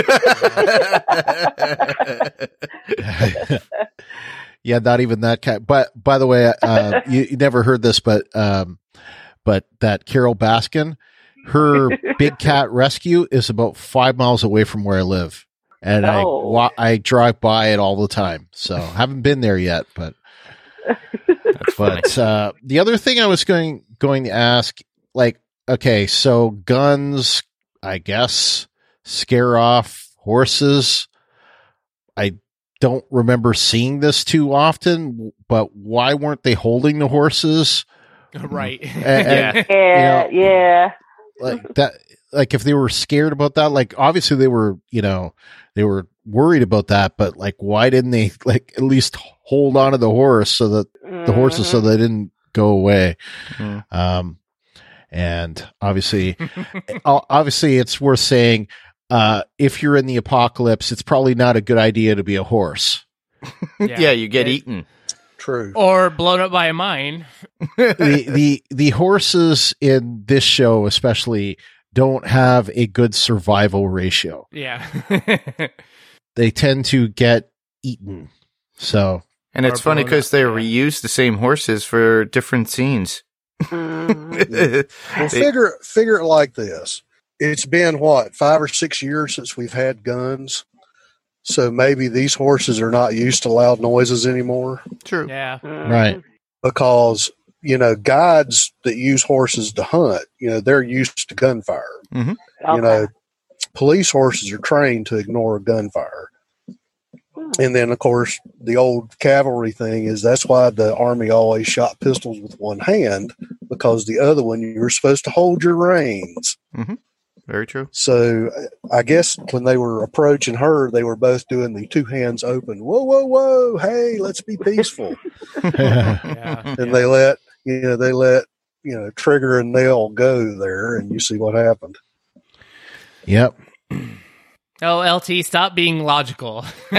Yeah, not even that cat. But by the way, uh, you, you never heard this, but um, but that Carol Baskin, her big cat rescue is about five miles away from where I live, and I Oh. wa- I drive by it all the time. So haven't been there yet, but That's funny. but uh, the other thing I was going going to ask, like, okay, so guns, I guess, scare off horses. I don't remember seeing this too often, but why weren't they holding the horses? Right. And- and, Yeah, you know, yeah. like that, like if they were scared about that, like obviously they were, you know, they were worried about that, but like, why didn't they like at least hold on to the horse so that the horses, so they didn't go away? Mhm. Um, and obviously, o- obviously it's worth saying, uh, if you're in the apocalypse, it's probably not a good idea to be a horse. Yeah, yeah you get it, eaten. True. Or blown up by a mine. the, the the horses in this show especially don't have a good survival ratio. Yeah. They tend to get eaten. So, and it's funny because they reuse the same horses for different scenes. Well, figure figure it like this. It's been, what, five or six years since we've had guns? So maybe these horses are not used to loud noises anymore. True. Yeah. Right. Because, you know, guides that use horses to hunt, you know, they're used to gunfire. Mm-hmm. You know, police horses are trained to ignore gunfire. And then, of course, the old cavalry thing is that's why the Army always shot pistols with one hand, because the other one, you were supposed to hold your reins. Mm-hmm. Very true. So I guess when they were approaching her, they were both doing the two hands open. Whoa, whoa, whoa. Hey, let's be peaceful. Yeah. And they let, you know, they let, you know, Trigger and Nell go there, and you see what happened. Yep. Oh, L T, stop being logical.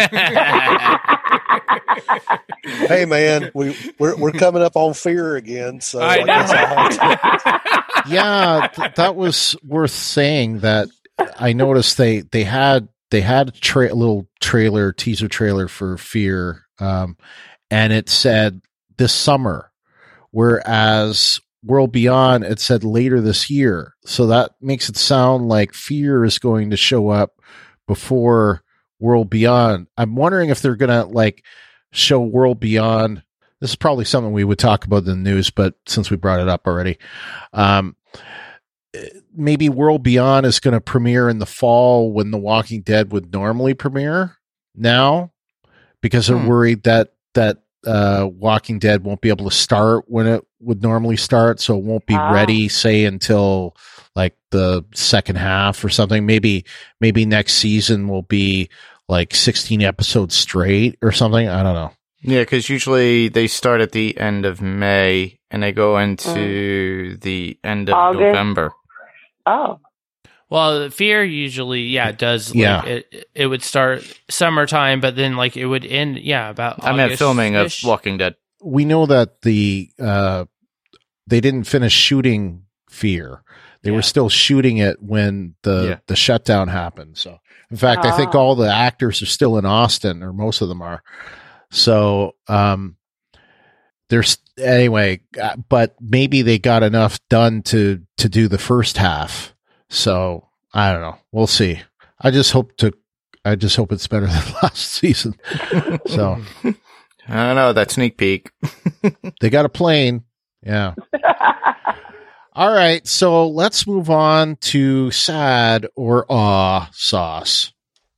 Hey, man, we we're, we're coming up on Fear again, so I I guess I'll have to- Yeah, th- that was worth saying. That I noticed they they had they had a tra- little trailer teaser trailer for Fear, um, and it said this summer, whereas World Beyond it said later this year. So that makes it sound like Fear is going to show up before World Beyond. I'm wondering if they're gonna like show World Beyond. This is probably something we would talk about in the news, but since we brought it up already, um, maybe World Beyond is going to premiere in the fall when The Walking Dead would normally premiere now, because they're Hmm. worried that that uh, Walking Dead won't be able to start when it would normally start, so it won't be Ah. ready, say, until like the second half or something. Maybe maybe next season will be like sixteen episodes straight or something. I don't know. Yeah, because usually they start at the end of May and they go into the end of August. November. Oh. Well, Fear usually, yeah, does. Like, Yeah. It, it would start summertime, but then, like, it would end, yeah, about I meant filming of August-ish. Walking Dead. We know that the uh, they didn't finish shooting Fear. They Yeah. were still shooting it when the Yeah. the shutdown happened. So, in fact, I think Ah. all the actors are still in Austin, or most of them are. So, um, there's anyway, uh, but maybe they got enough done to to do the first half. So I don't know. We'll see. I just hope to. I just hope it's better than last season. So I don't know, that sneak peek. they got a plane. Yeah. All right. So let's move on to sad or awe sauce.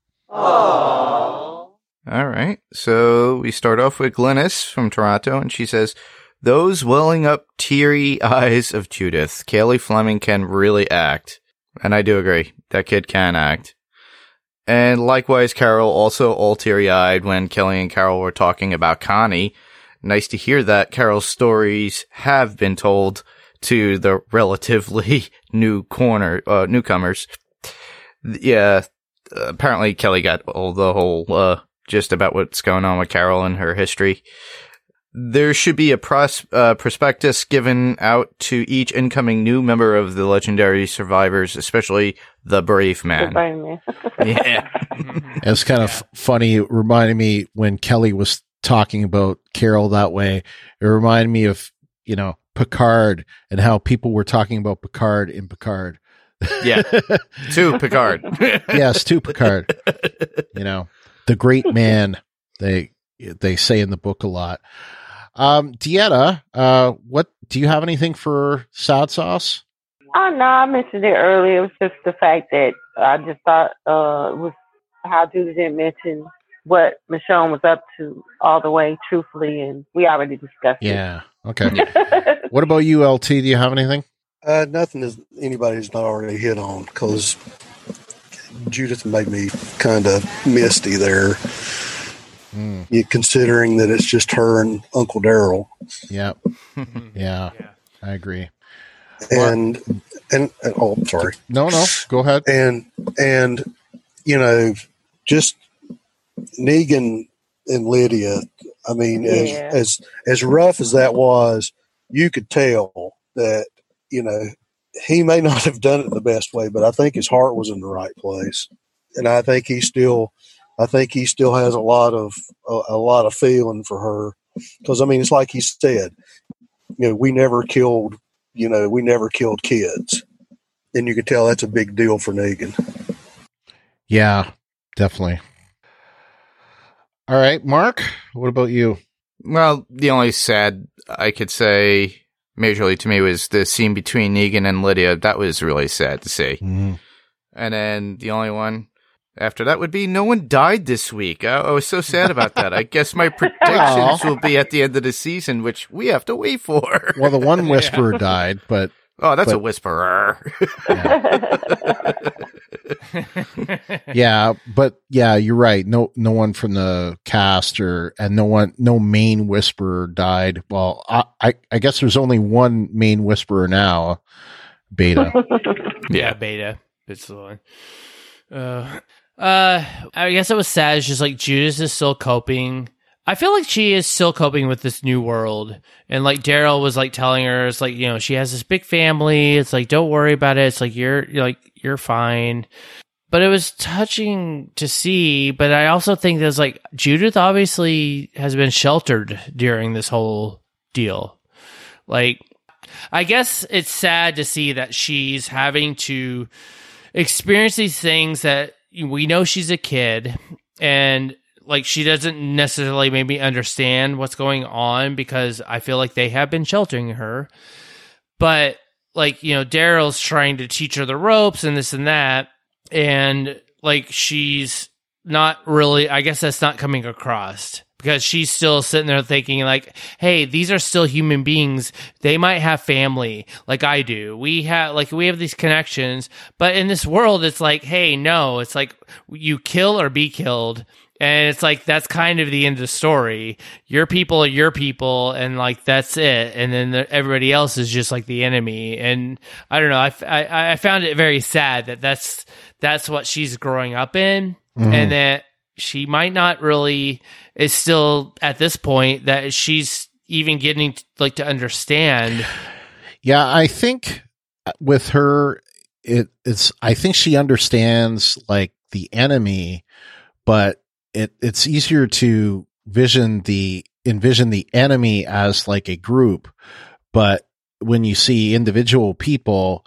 All right. So we start off with Glynis from Toronto, and she says, "Those welling up teary eyes of Judith. Kaylee Fleming can really act." And I do agree. That kid can act. And likewise, Carol, also all teary-eyed when Kelly and Carol were talking about Connie. Nice to hear that Carol's stories have been told to the relatively new corner, uh, newcomers. Yeah, apparently Kelly got all the whole, uh, gist about what's going on with Carol and her history. There should be a pros- uh, prospectus given out to each incoming new member of the legendary survivors, especially the brave man. Goodbye, man. Yeah. It's kind of funny. It reminded me when Kelly was talking about Carol that way. It reminded me of, you know, Picard and how people were talking about Picard in Picard. Yeah. To Picard. Yes, to Picard. You know, the great man, they they say in the book a lot. Um, Dieta, uh, what do you have anything for sad sauce? Oh, no, I mentioned it earlier. It was just the fact that I just thought uh, it was how Judy didn't mention what Michonne was up to all the way, truthfully, and we already discussed Yeah. Okay. What about you, L T? Do you have anything? Uh, nothing is anybody's not already hit on, because Judith made me kind of misty there. Mm. You, considering that it's just her and Uncle Daryl, Yeah. Yeah. I agree. and, and and oh, I'm sorry. No, no, go ahead. And and you know, just Negan and Lydia. I mean, Yeah. as, as as rough as that was, you could tell that, you know, he may not have done it the best way, but I think his heart was in the right place, and I think he still, I think he still has a lot of a, a lot of feeling for her, because I mean, it's like he said, you know, we never killed, you know, we never killed kids, and you could tell that's a big deal for Negan. Yeah, definitely. All right, Mark, what about you? Well, the only sad I could say majorly to me was the scene between Negan and Lydia. That was really sad to see. Mm-hmm. And then the only one after that would be no one died this week. I, I was so sad about that. I guess my predictions will be at the end of the season, which we have to wait for. Well, the one whisperer yeah. died, but... Oh, that's but, a whisperer. Yeah. yeah, but yeah, you're right. No, no one from the cast or and no one, no main whisperer died. Well, I, I, I guess there's only one main whisperer now, Beta. yeah, Beta. It's the one. Uh, uh, I guess it was sad. It's just like Judith is still coping. I feel like she is still coping with this new world. And like Daryl was like telling her, it's like, you know, she has this big family. It's like, don't worry about it. It's like, you're, you're like, you're fine. But it was touching to see. But I also think there's like, Judith obviously has been sheltered during this whole deal. Like, I guess it's sad to see that she's having to experience these things that we know she's a kid and like she doesn't necessarily maybe understand what's going on because I feel like they have been sheltering her. But like, you know, Daryl's trying to teach her the ropes and this and that. And like, she's not really, I guess that's not coming across because she's still sitting there thinking like, hey, these are still human beings. They might have family like I do. We have like, we have these connections, but in this world, it's like, hey, no, it's like you kill or be killed. And it's like, that's kind of the end of the story. Your people are your people, and like, that's it. And then the, everybody else is just like the enemy. And I don't know, I, I, I found it very sad that that's, that's what she's growing up in. Mm-hmm. And that she might not really, is still at this point that she's even getting like to understand. Yeah, I think with her, it, it's, I think she understands like the enemy, but It, it's easier to vision the envision the enemy as like a group, but when you see individual people,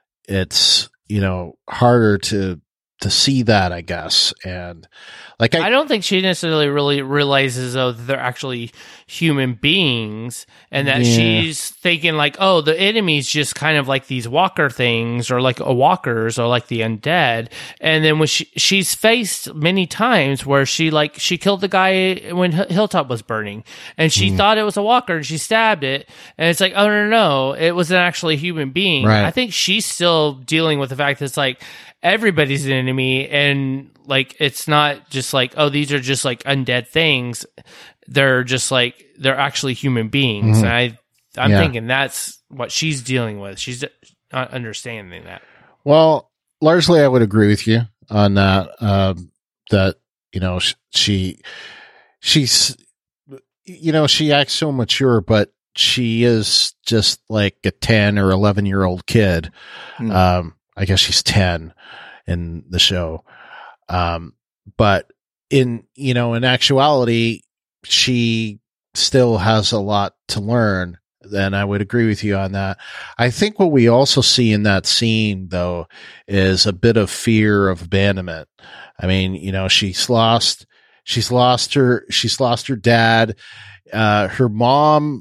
it's, you know, harder to to see that, I guess. And like I, I don't think she necessarily really realizes though that they're actually human beings, and that Yeah. she's thinking like, oh, the enemy's just kind of like these walker things, or like a walkers, or like the undead. And then when she she's faced many times where she like she killed the guy when H- Hilltop was burning, and she Mm. thought it was a walker, and she stabbed it, and it's like, oh no no no, it was an actually human being. Right. I think she's still dealing with the fact that it's like everybody's an enemy, and like it's not just like, oh, these are just like undead things. They're just like, they're actually human beings. Mhm. And I I'm Yeah. thinking that's what she's dealing with. She's not understanding that. Well, largely I would agree with you on that. Um, that, you know, sh- she, she's, you know, she acts so mature, but she is just like a ten or eleven year old kid. Mm. Um, I guess she's ten in the show. Um, but in, you know, in actuality, she still has a lot to learn. And I would agree with you on that. I think what we also see in that scene, though, is a bit of fear of abandonment. I mean, you know, she's lost, she's lost her, she's lost her dad. Uh, her mom,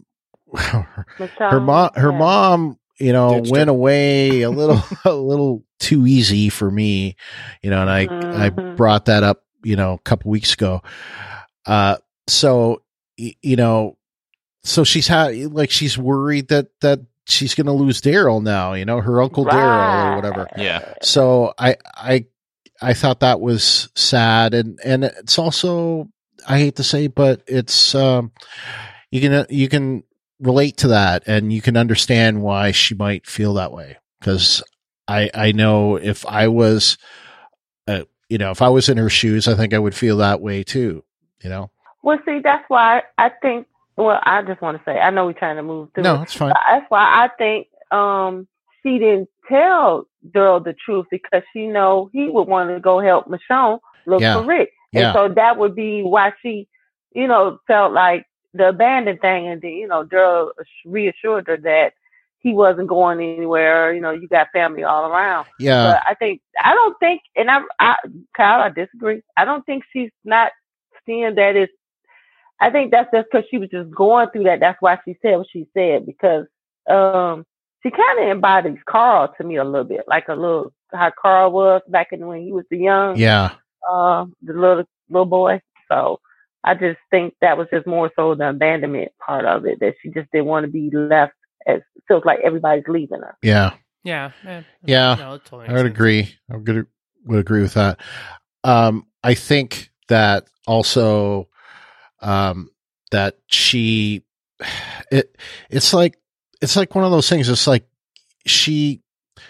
her mom, her mom, you know, Ditched went her. away a little, a little too easy for me, you know, and I, I Mhm. brought that up, you know, a couple weeks ago. Uh, so, y- you know, so she's had, like, she's worried that, that she's going to lose Daryl now, you know, her Uncle Daryl or whatever. Yeah. So I, I, I thought that was sad. And, and it's also, I hate to say, but it's, um, you can, you can relate to that and you can understand why she might feel that way. Cause I, I know if I was, uh, you know, if I was in her shoes, I think I would feel that way too, you know? Well, see, that's why I think, well, I just want to say, I know we're trying to move through. No, it's fine. That's why I think um, she didn't tell Daryl the truth because she know he would want to go help Michonne look Yeah. for Rick. And Yeah. so that would be why she, you know, felt like the abandoned thing. And then, you know, Daryl reassured her that he wasn't going anywhere. You know, you got family all around. Yeah. But I think, I don't think, and I, I, Kyle, I disagree. I don't think she's not seeing that it's, I think that's just because she was just going through that. That's why she said what she said, because um, she kind of embodies Carl to me a little bit, like a little how Carl was back in when he was the young, Yeah. uh, the little little boy. So I just think that was just more so the abandonment part of it, that she just didn't want to be left as feels like everybody's leaving her. Yeah. Yeah. Yeah. Yeah. No, it totally I makes would sense. agree. I would, would agree with that. Um, I think that also, um, that she, it, it's like, it's like one of those things. It's like she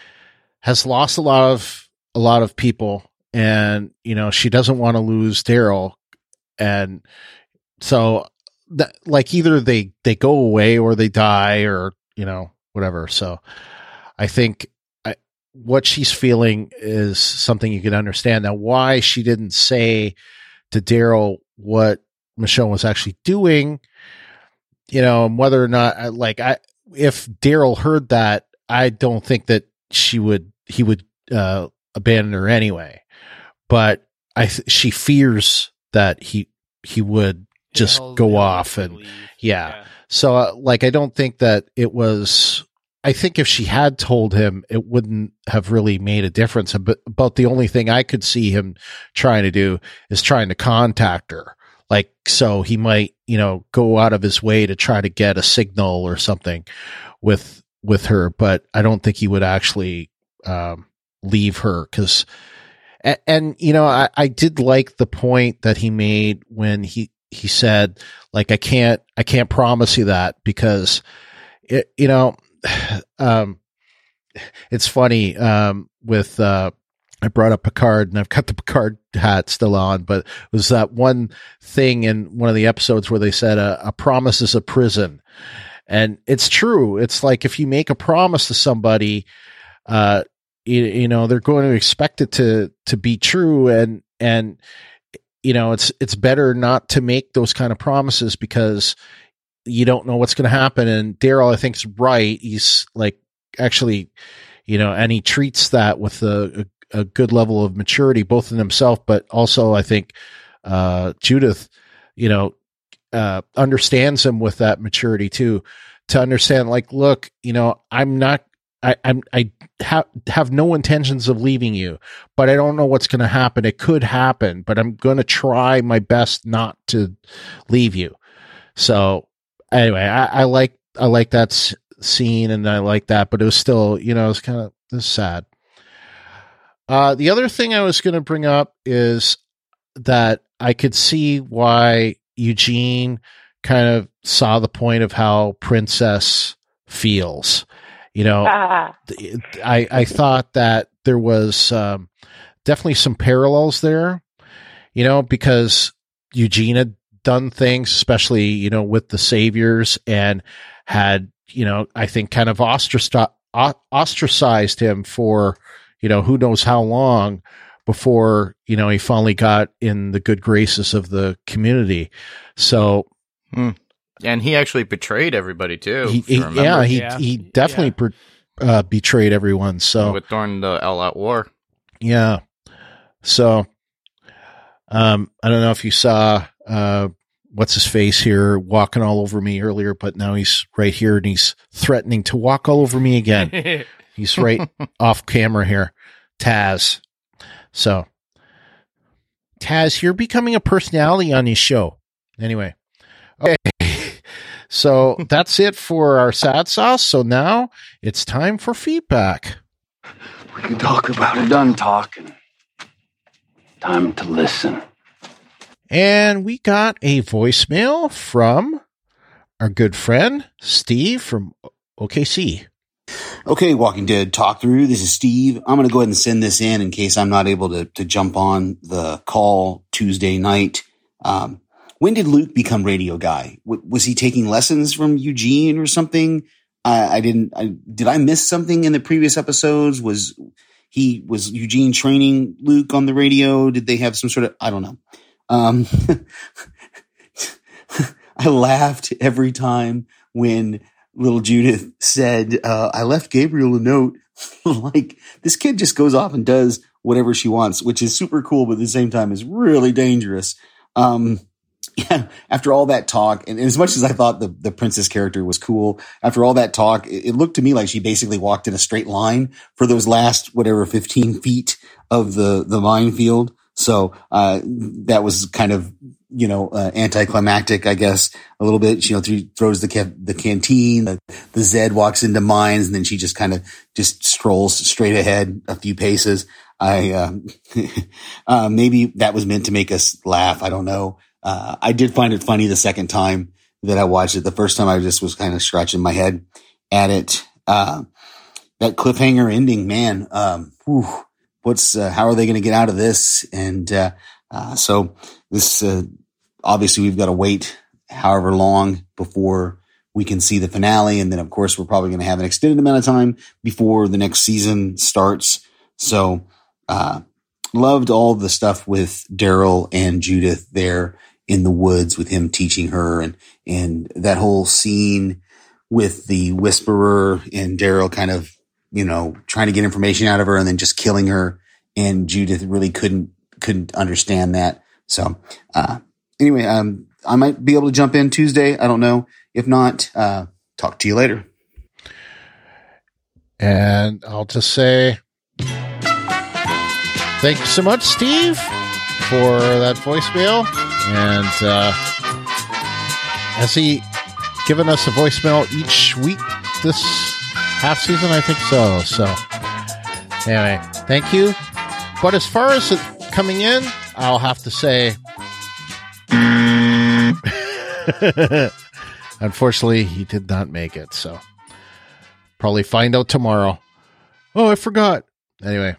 has lost a lot of, a lot of people, and, you know, she doesn't want to lose Daryl. And so that, like, either they, they go away or they die, or, you know, whatever. So I think I, what she's feeling is something you can understand. Now, why she didn't say to Daryl what Michonne was actually doing, you know, and whether or not, like, I, if Daryl heard that, I don't think that she would, he would, uh, abandon her anyway. But I, th- she fears that he, he would just he'll- go he'll off actually and, yeah. So, uh, like, I don't think that it was, I think if she had told him, it wouldn't have really made a difference. But about the only thing I could see him trying to do is trying to contact her. Like, so he might, you know, go out of his way to try to get a signal or something with, with her. But I don't think he would actually, um, leave her. Cause, and, and you know, I, I did like the point that he made when he, he said, like, I can't, I can't promise you that, because it, you know, um, it's funny, um, with, uh, I brought up Picard, and I've got the Picard hat still on, but it was that one thing in one of the episodes where they said a, a promise is a prison. And it's true. It's like, if you make a promise to somebody, uh, you, you know, they're going to expect it to, to be true. And, and, you know, it's, it's better not to make those kind of promises, because you don't know what's going to happen. And Daryl, I think, is right. He's like, actually, you know, and he treats that with a, a, a good level of maturity, both in himself, but also I think, uh, Judith, you know, uh, understands him with that maturity too, to understand, like, look, you know, I'm not, I, I'm, I have, have no intentions of leaving you, but I don't know what's going to happen. It could happen, but I'm going to try my best not to leave you. So anyway, I, I like, I like that s- scene, and I like that, but it was still, you know, it was kind of, it was sad. Uh, the other thing I was going to bring up is that I could see why Eugene kind of saw the point of how Princess feels. You know, Ah. I, I thought that there was um, definitely some parallels there, you know, because Eugene had done things, especially, you know, with the Saviors, and had, you know, I think kind of ostraci- ostracized him for, you know, who knows how long before, you know, he finally got in the good graces of the community. So, Hmm. And he actually betrayed everybody too. he, if you he- remember. yeah, he, Yeah. he definitely per, uh, betrayed everyone. So, With during the All Out War. yeah. So, um, I don't know if you saw, uh, what's his face here walking all over me earlier, but now he's right here and he's threatening to walk all over me again. He's right off camera here. Taz. So, Taz, you're becoming a personality on this show. Anyway. Okay. So that's it for our sad sauce. So now it's time for feedback. We can talk about it. Done talking. Time to listen. And we got a voicemail from our good friend Steve from O K C. Okay, Walking Dead talk through. This is Steve. I'm going to go ahead and send this in in case I'm not able to, to jump on the call Tuesday night. Um, when did Luke become radio guy? W- was he taking lessons from Eugene or something? I, I didn't, I, did I miss something in the previous episodes? Was he, was Eugene training Luke on the radio? Did they have some sort of, I don't know. Um, I laughed every time when little Judith said, uh, I left Gabriel a note. Like, this kid just goes off and does whatever she wants, which is super cool, but at the same time is really dangerous. Um, yeah, after all that talk, and as much as I thought the, the princess character was cool, after all that talk, it, it looked to me like she basically walked in a straight line for those last, whatever, fifteen feet of the, the minefield. So, uh, that was kind of, you know, uh, anticlimactic, I guess, a little bit. She, you know, th- throws the ca- the canteen, the, the Zed walks into mines, and then she just kind of just strolls straight ahead a few paces. I, uh, uh, maybe that was meant to make us laugh. I don't know. Uh, I did find it funny the second time that I watched it. The first time I just was kind of scratching my head at it. Uh, that cliffhanger ending, man, um, whew, what's, uh, how are they going to get out of this? And, uh, uh, so this, uh, obviously we've got to wait however long before we can see the finale. And then of course we're probably going to have an extended amount of time before the next season starts. So, uh, loved all the stuff with Daryl and Judith there in the woods with him teaching her, and, and that whole scene with the Whisperer and Daryl kind of, you know, trying to get information out of her and then just killing her. And Judith really couldn't, couldn't understand that. So, uh, anyway, um, I might be able to jump in Tuesday. I don't know. If not, uh, talk to you later. And I'll just say, thank you so much, Steve, for that voicemail. And, uh, has he given us a voicemail each week this half season? I think so. So anyway, thank you. But as far as it coming in, I'll have to say, unfortunately, he did not make it. So probably find out tomorrow. Oh, I forgot. Anyway.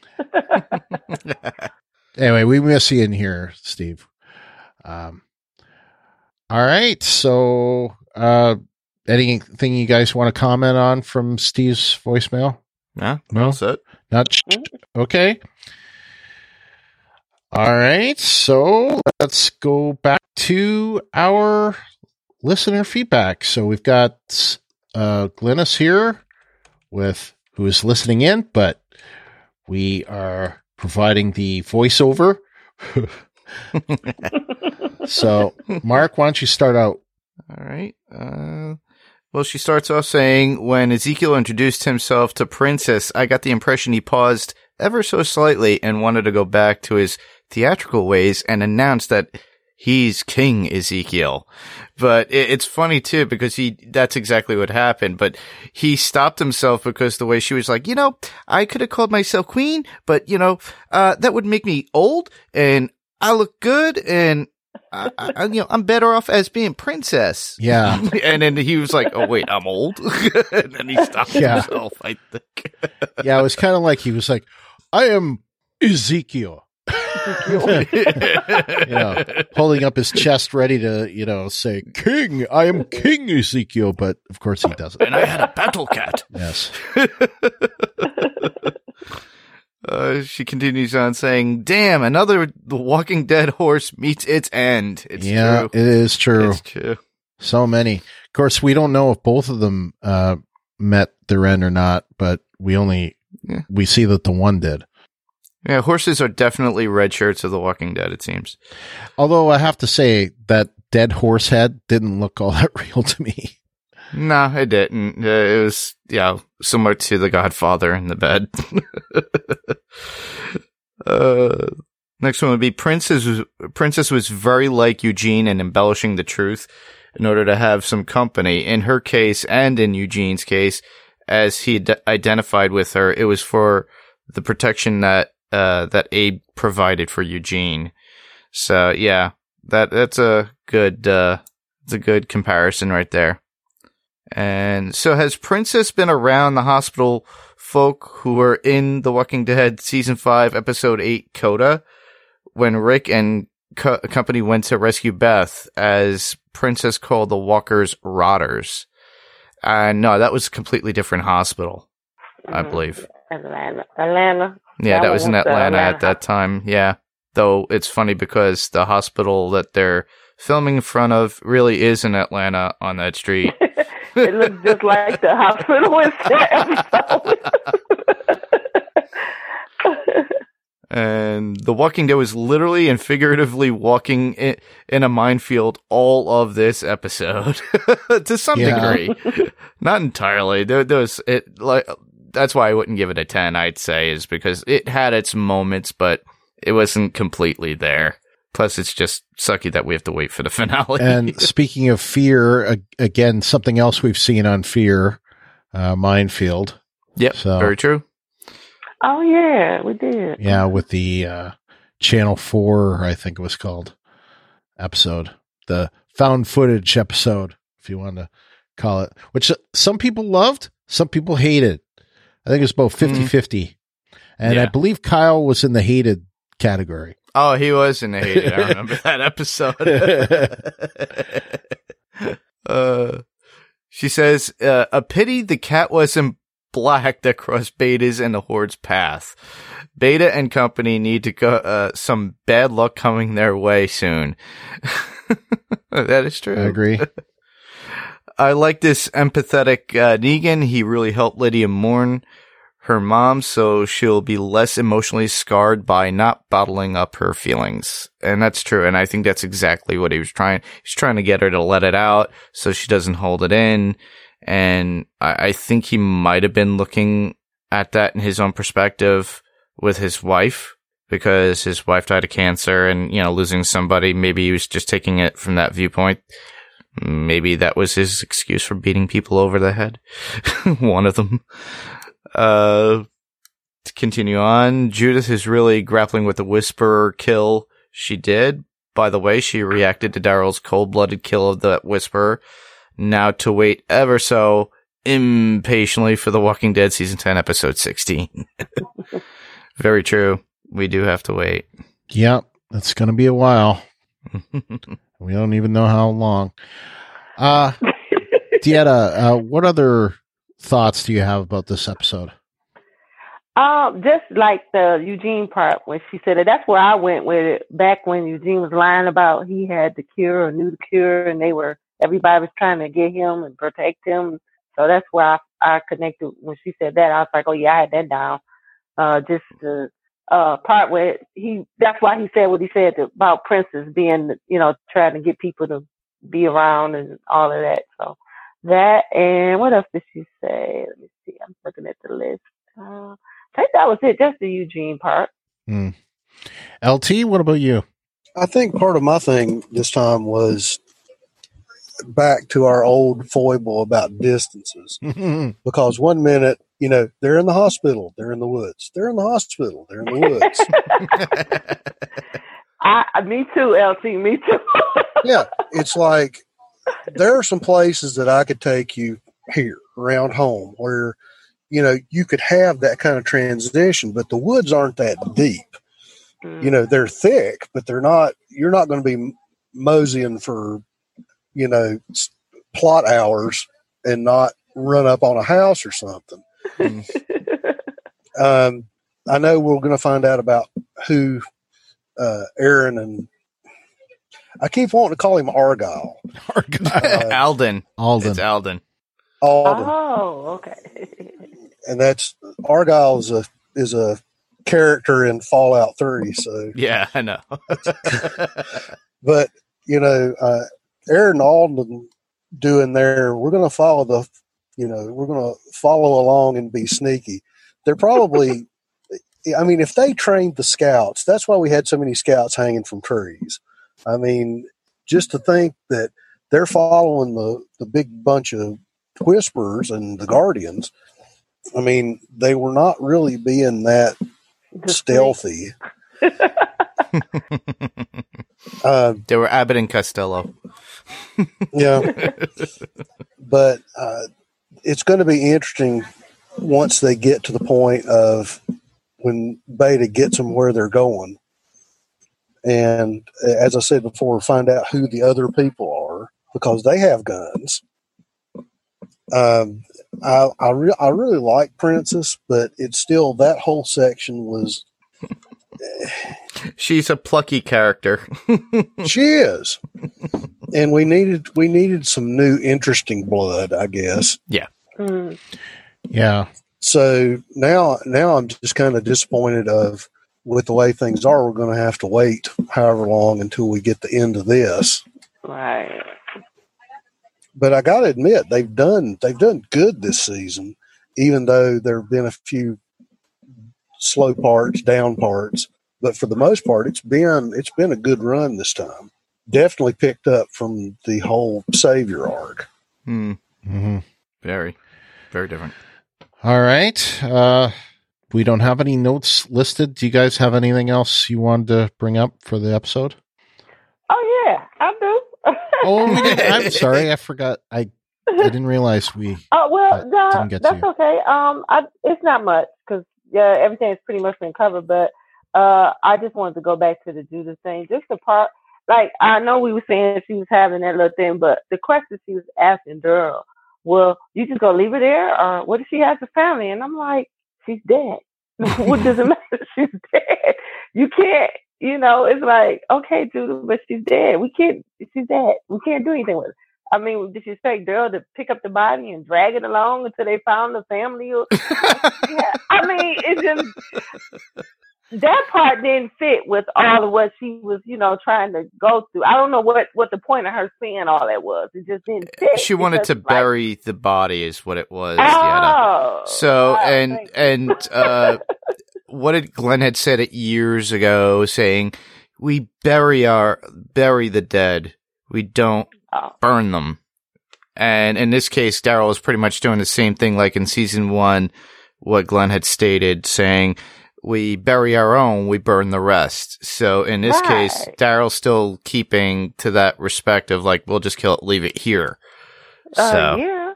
Anyway, we miss you in here, Steve. Um, all right. So, uh, anything you guys want to comment on from Steve's voicemail? Nah, no, well said. Not sh- okay. All right. So let's go back to our listener feedback. So we've got uh, Glynis here with who is listening in, but we are providing the voiceover. So, Mark, why don't you start out? All right. Uh, well, she starts off saying, when Ezekiel introduced himself to Princess, I got the impression he paused ever so slightly and wanted to go back to his theatrical ways and announce that he's King Ezekiel. But it, it's funny too, because he, that's exactly what happened. But he stopped himself because the way she was like, you know, I could have called myself Queen, but you know, uh, that would make me old and I look good and I, I, you know, I'm better off as being Princess. Yeah. And then he was like, oh wait, I'm old. And then he stopped Yeah. himself, I think. Yeah, it was kind of like he was like, I am Ezekiel. you know, holding up his chest ready to, you know, say, King, I am King Ezekiel, but of course he doesn't. And I had a battle cat. Yes. Uh, she continues on saying, damn, another The Walking Dead horse meets its end. It's yeah, true. it is true. It's true. So many. Of course, we don't know if both of them uh, met their end or not, but we only, Yeah. we see that the one did. Yeah, horses are definitely red shirts of The Walking Dead, it seems. Although I have to say that dead horse head didn't look all that real to me. No, it didn't. Uh, it was, yeah, similar to The Godfather in the bed. uh, next one would be Princess was, Princess was very like Eugene in embellishing the truth in order to have some company. In her case and in Eugene's case, as he d- identified with her, it was for the protection that uh, that Abe provided for Eugene. So yeah, that that's a good uh, it's a good comparison right there. And so has Princess been around the hospital folk who were in The Walking Dead season five, episode eight, Coda, when Rick and co- company went to rescue Beth, as Princess called the walkers rotters? Uh, no, that was a completely different hospital, I believe. Atlanta. Atlanta. Yeah, that was in was the Atlanta, Atlanta at that time. Yeah. Though it's funny because the hospital that they're filming in front of really is in Atlanta on that street. It looks just like the hospital in episode. And The Walking Dead was literally and figuratively walking in, in a minefield all of this episode to some Yeah. degree. Not entirely. There, there was it like that's why I wouldn't give it a ten, I'd say, is because it had its moments, but it wasn't completely there. Plus, it's just sucky that we have to wait for the finale. And speaking of fear, a- again, something else we've seen on Fear, uh, Minefield. Yep, so, very true. Oh yeah, we did. Yeah, with the uh, Channel four, I think it was called, episode. The found footage episode, if you want to call it. Which some people loved, some people hated. I think it was about fifty-fifty. And I Yeah. believe Kyle was in the hated category. Oh, he was in the hated. I remember that episode. uh, she says, uh, a pity the cat wasn't black that crossed Beta's and the Horde's path. Beta and company need to go, uh, some bad luck coming their way soon. That is true. I agree. I like this empathetic uh, Negan. He really helped Lydia mourn her mom, so she'll be less emotionally scarred by not bottling up her feelings. And that's true. And I think that's exactly what he was trying. He's trying to get her to let it out so she doesn't hold it in. And I, I think he might have been looking at that in his own perspective with his wife, because his wife died of cancer, and, you know, losing somebody, maybe he was just taking it from that viewpoint. Maybe that was his excuse for beating people over the head. One of them. Uh, to continue on, Judith is really grappling with the Whisperer kill she did. By the way, she reacted to Daryl's cold-blooded kill of the Whisperer. Now to wait ever so impatiently for The Walking Dead Season ten, Episode sixteen. Very true. We do have to wait. Yep, it's going to be a while. We don't even know how long. Uh, Dieta, uh, what other thoughts do you have about this episode? Um, just like the Eugene part when she said it, that's where I went with it. Back when Eugene was lying about he had the cure or knew the cure, and they were everybody was trying to get him and protect him. So that's where I, I connected when she said that. I was like, oh yeah, I had that down. Uh, just the uh part where he that's why he said what he said about Princess being, you know, trying to get people to be around and all of that. So that, and what else did she say? Let me see. I'm looking at the list. Uh, I think that was it. Just the Eugene part. Hmm. L T, what about you? I think part of my thing this time was back to our old foible about distances. Because one minute, you know, they're in the hospital, they're in the woods. They're in the hospital, they're in the woods. I, me too, L T. Me too. Yeah, it's like there are some places that I could take you here around home where, you know, you could have that kind of transition, but the woods aren't that deep. Mm. You know, they're thick, but they're not, you're not going to be moseying for, you know, plot hours and not run up on a house or something. Mm. um, I know we're going to find out about who uh, Aaron and I keep wanting to call him Argyle. Argyle. Uh, Alden. Alden. It's Alden. Alden. Oh, okay. And that's Argyle is a is a character in Fallout three. So yeah, I know. But you know, uh, Aaron and Alden doing there, we're going to follow the, you know, we're going to follow along and be sneaky. They're probably, I mean, if they trained the scouts, that's why we had so many scouts hanging from trees. I mean, just to think that they're following the, the big bunch of Whisperers and the Guardians. I mean, they were not really being that stealthy. uh, they were Abbott and Costello. Yeah. but uh, it's going to be interesting once they get to the point of when Beta gets them where they're going. And as I said before, find out who the other people are because they have guns. Um, I I, re- I really like Princess, but it's still that whole section was. She's a plucky character. She is, and we needed we needed some new interesting blood, I guess. Yeah, Mm. Yeah. So now now I'm just kind of disappointed of with the way things are. We're going to have to wait however long until we get the end of this. Right. But I got to admit they've done they've done good this season, even though there have been a few slow parts, down parts. But for the most part, it's been it's been a good run this time. Definitely picked up from the whole Savior arc. Hmm. Mm-hmm. Very, very different. All right. Uh, we don't have any notes listed. Do you guys have anything else you wanted to bring up for the episode? Oh yeah, I do. Oh, we did. I'm sorry, I forgot. I I didn't realize we. Oh well, no, didn't get that's to. okay. Um, I, it's not much because yeah, everything has pretty much been covered. But uh, I just wanted to go back to the Judas thing. Just the part, like I know we were saying she was having that little thing, but the question she was asking Daryl, well, you just gonna leave her there, or what if she has a family? And I'm like, she's dead. What does it matter? She's dead. You can't. You know, it's like, okay, Judas, but she's dead. We can't. She's dead. We can't do anything with her. I mean, did you expect Daryl to pick up the body and drag it along until they found the family? Yeah. I mean, it just that part didn't fit with all of what she was, you know, trying to go through. I don't know what, what the point of her saying all that was. It just didn't fit. She wanted because, to like, bury the body, is what it was. Oh, Deanna. So oh, and thank and uh, what did Glenn had said it years ago, saying we bury our bury the dead, we don't Oh. burn them. And in this case, Daryl is pretty much doing the same thing, like in season one, what Glenn had stated, saying we bury our own, we burn the rest. So in this Right. case, Daryl's still keeping to that respect of like, we'll just kill it, leave it here. Uh, So yeah.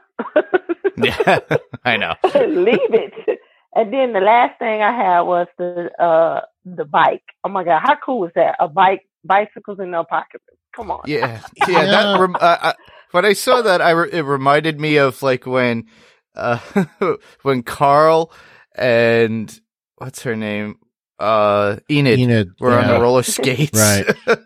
yeah, I know. Leave it. And then the last thing I had was the uh the bike. Oh my god, how cool was that? A bike, bicycles in no pockets. Come on. Yeah, yeah. That rem- uh, I, when I saw that, I re- it reminded me of like when, uh, when Carl and what's her name, uh, Enid, Enid, were on yeah. the roller skates. Right.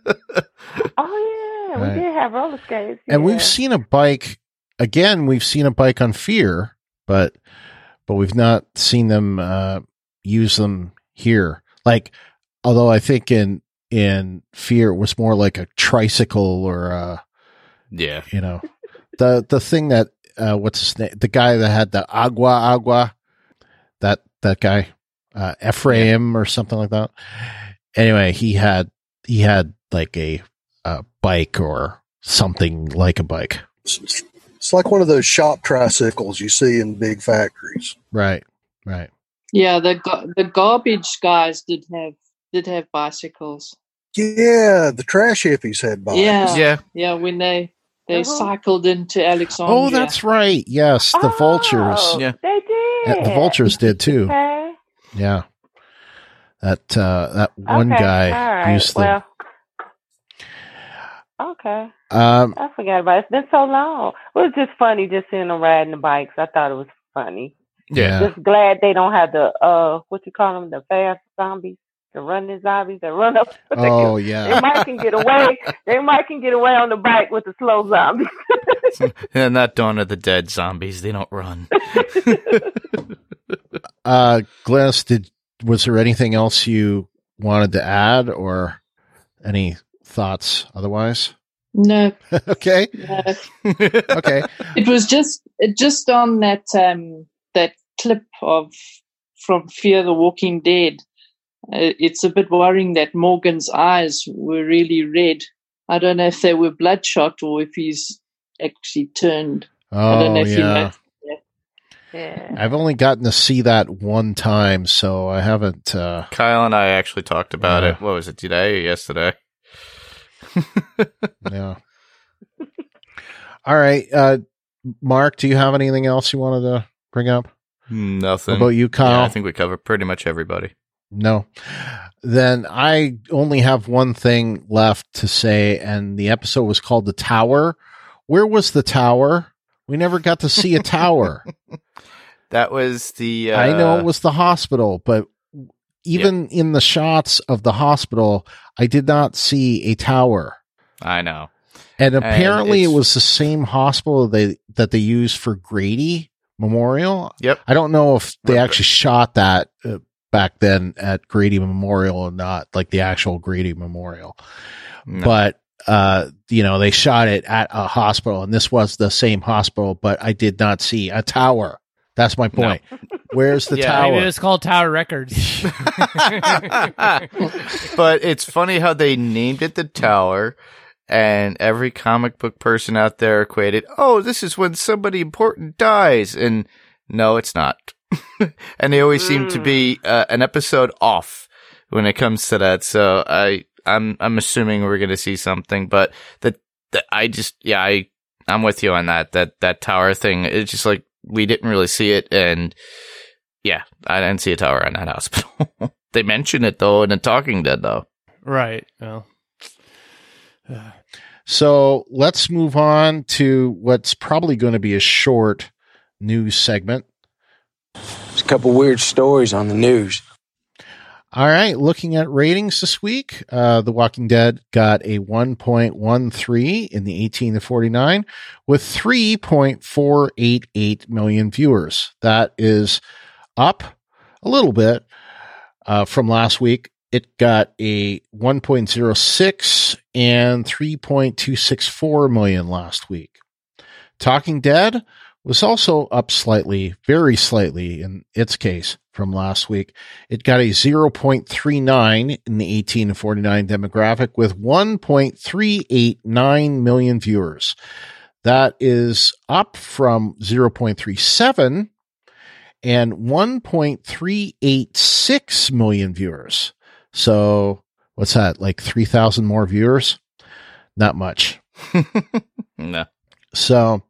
Oh yeah, Right. we did have roller skates. And yeah. we've seen a bike again. We've seen a bike on Fear, but but we've not seen them uh, use them here. Like, although I think in in Fear it was more like a tricycle or a, Yeah. you know, the the thing that uh, what's his name? The guy that had the agua agua, that that guy, uh, Ephraim or something like that. Anyway, he had he had like a, a bike or something like a bike. It's like one of those shop tricycles you see in big factories. Right, right. Yeah, the ga- the garbage guys did have did have bicycles. Yeah, the trash hippies had bikes. Yeah, Yeah. yeah. When they they Uh-huh. cycled into Alexandria. Oh, that's right. Yes, the vultures. Oh, Yeah. they did. Uh, the vultures did too. Okay. Yeah. That uh, that one Okay, guy all right. used them. Well, okay. Um, I forgot about it. It's been so long. It was just funny just seeing them riding the bikes. I thought it was funny. Yeah. Just glad they don't have the uh what you call them, the fast zombies, the running zombies that run up. They oh can- yeah. They might can get away. They might can get away on the bike with the slow zombies. And not Dawn of the Dead zombies. They don't run. Uh, Glennis, did was there anything else you wanted to add, or any thoughts otherwise? No, Okay. no. Okay. It was just it just on that um that clip of from Fear the Walking Dead. Uh, it's a bit worrying that Morgan's eyes were really red. I don't know if they were bloodshot or if he's actually turned. I don't know Oh if you yeah. know. Yeah. I've only gotten to see that one time, so I haven't. Uh, Kyle and I actually talked about Yeah. it. What was it, today or yesterday? yeah. All right. Uh, Mark, do you have anything else you wanted to bring up? Nothing. What about you, Kyle? Yeah, I think we covered pretty much everybody. No. Then I only have one thing left to say, and the episode was called The Tower. Where was the tower? We never got to see a tower. That was the... Uh, I know it was the hospital, but even yeah. in the shots of the hospital, I did not see a tower. I know. And apparently and it was the same hospital they that they used for Grady Memorial. Yep. I don't know if they Right. actually shot that uh, back then at Grady Memorial or not, like the actual Grady Memorial. No. But, uh, you know, they shot it at a hospital, and this was the same hospital, but I did not see a tower. That's my point. No. Where's the Yeah, tower? Maybe it's called Tower Records. But it's funny how they named it the Tower, and every comic book person out there equated, oh, this is when somebody important dies. And no, it's not. And they always mm. seem to be uh, an episode off when it comes to that. So I, I'm, I'm assuming we're going to see something, but that, that I just, yeah, I, I'm with you on that, that, that tower thing. It's just like, we didn't really see it. And yeah, I didn't see a tower in that hospital. They mention it though in The Talking Dead though. Right. Well. So let's move on to what's probably going to be a short news segment. There's a couple weird stories on the news. All right. Looking at ratings this week, uh, The Walking Dead got a one point one three in the eighteen to forty-nine with three point four eight eight million viewers. That is up a little bit uh, from last week. It got a one point oh six and three point two six four million last week. Talking Dead was also up slightly, very slightly in its case from last week. It got a zero point three nine in the eighteen to forty-nine demographic with one point three eight nine million viewers. That is up from zero point three seven and one point three eight six million viewers. So what's that? Like three thousand more viewers? Not much. No. So,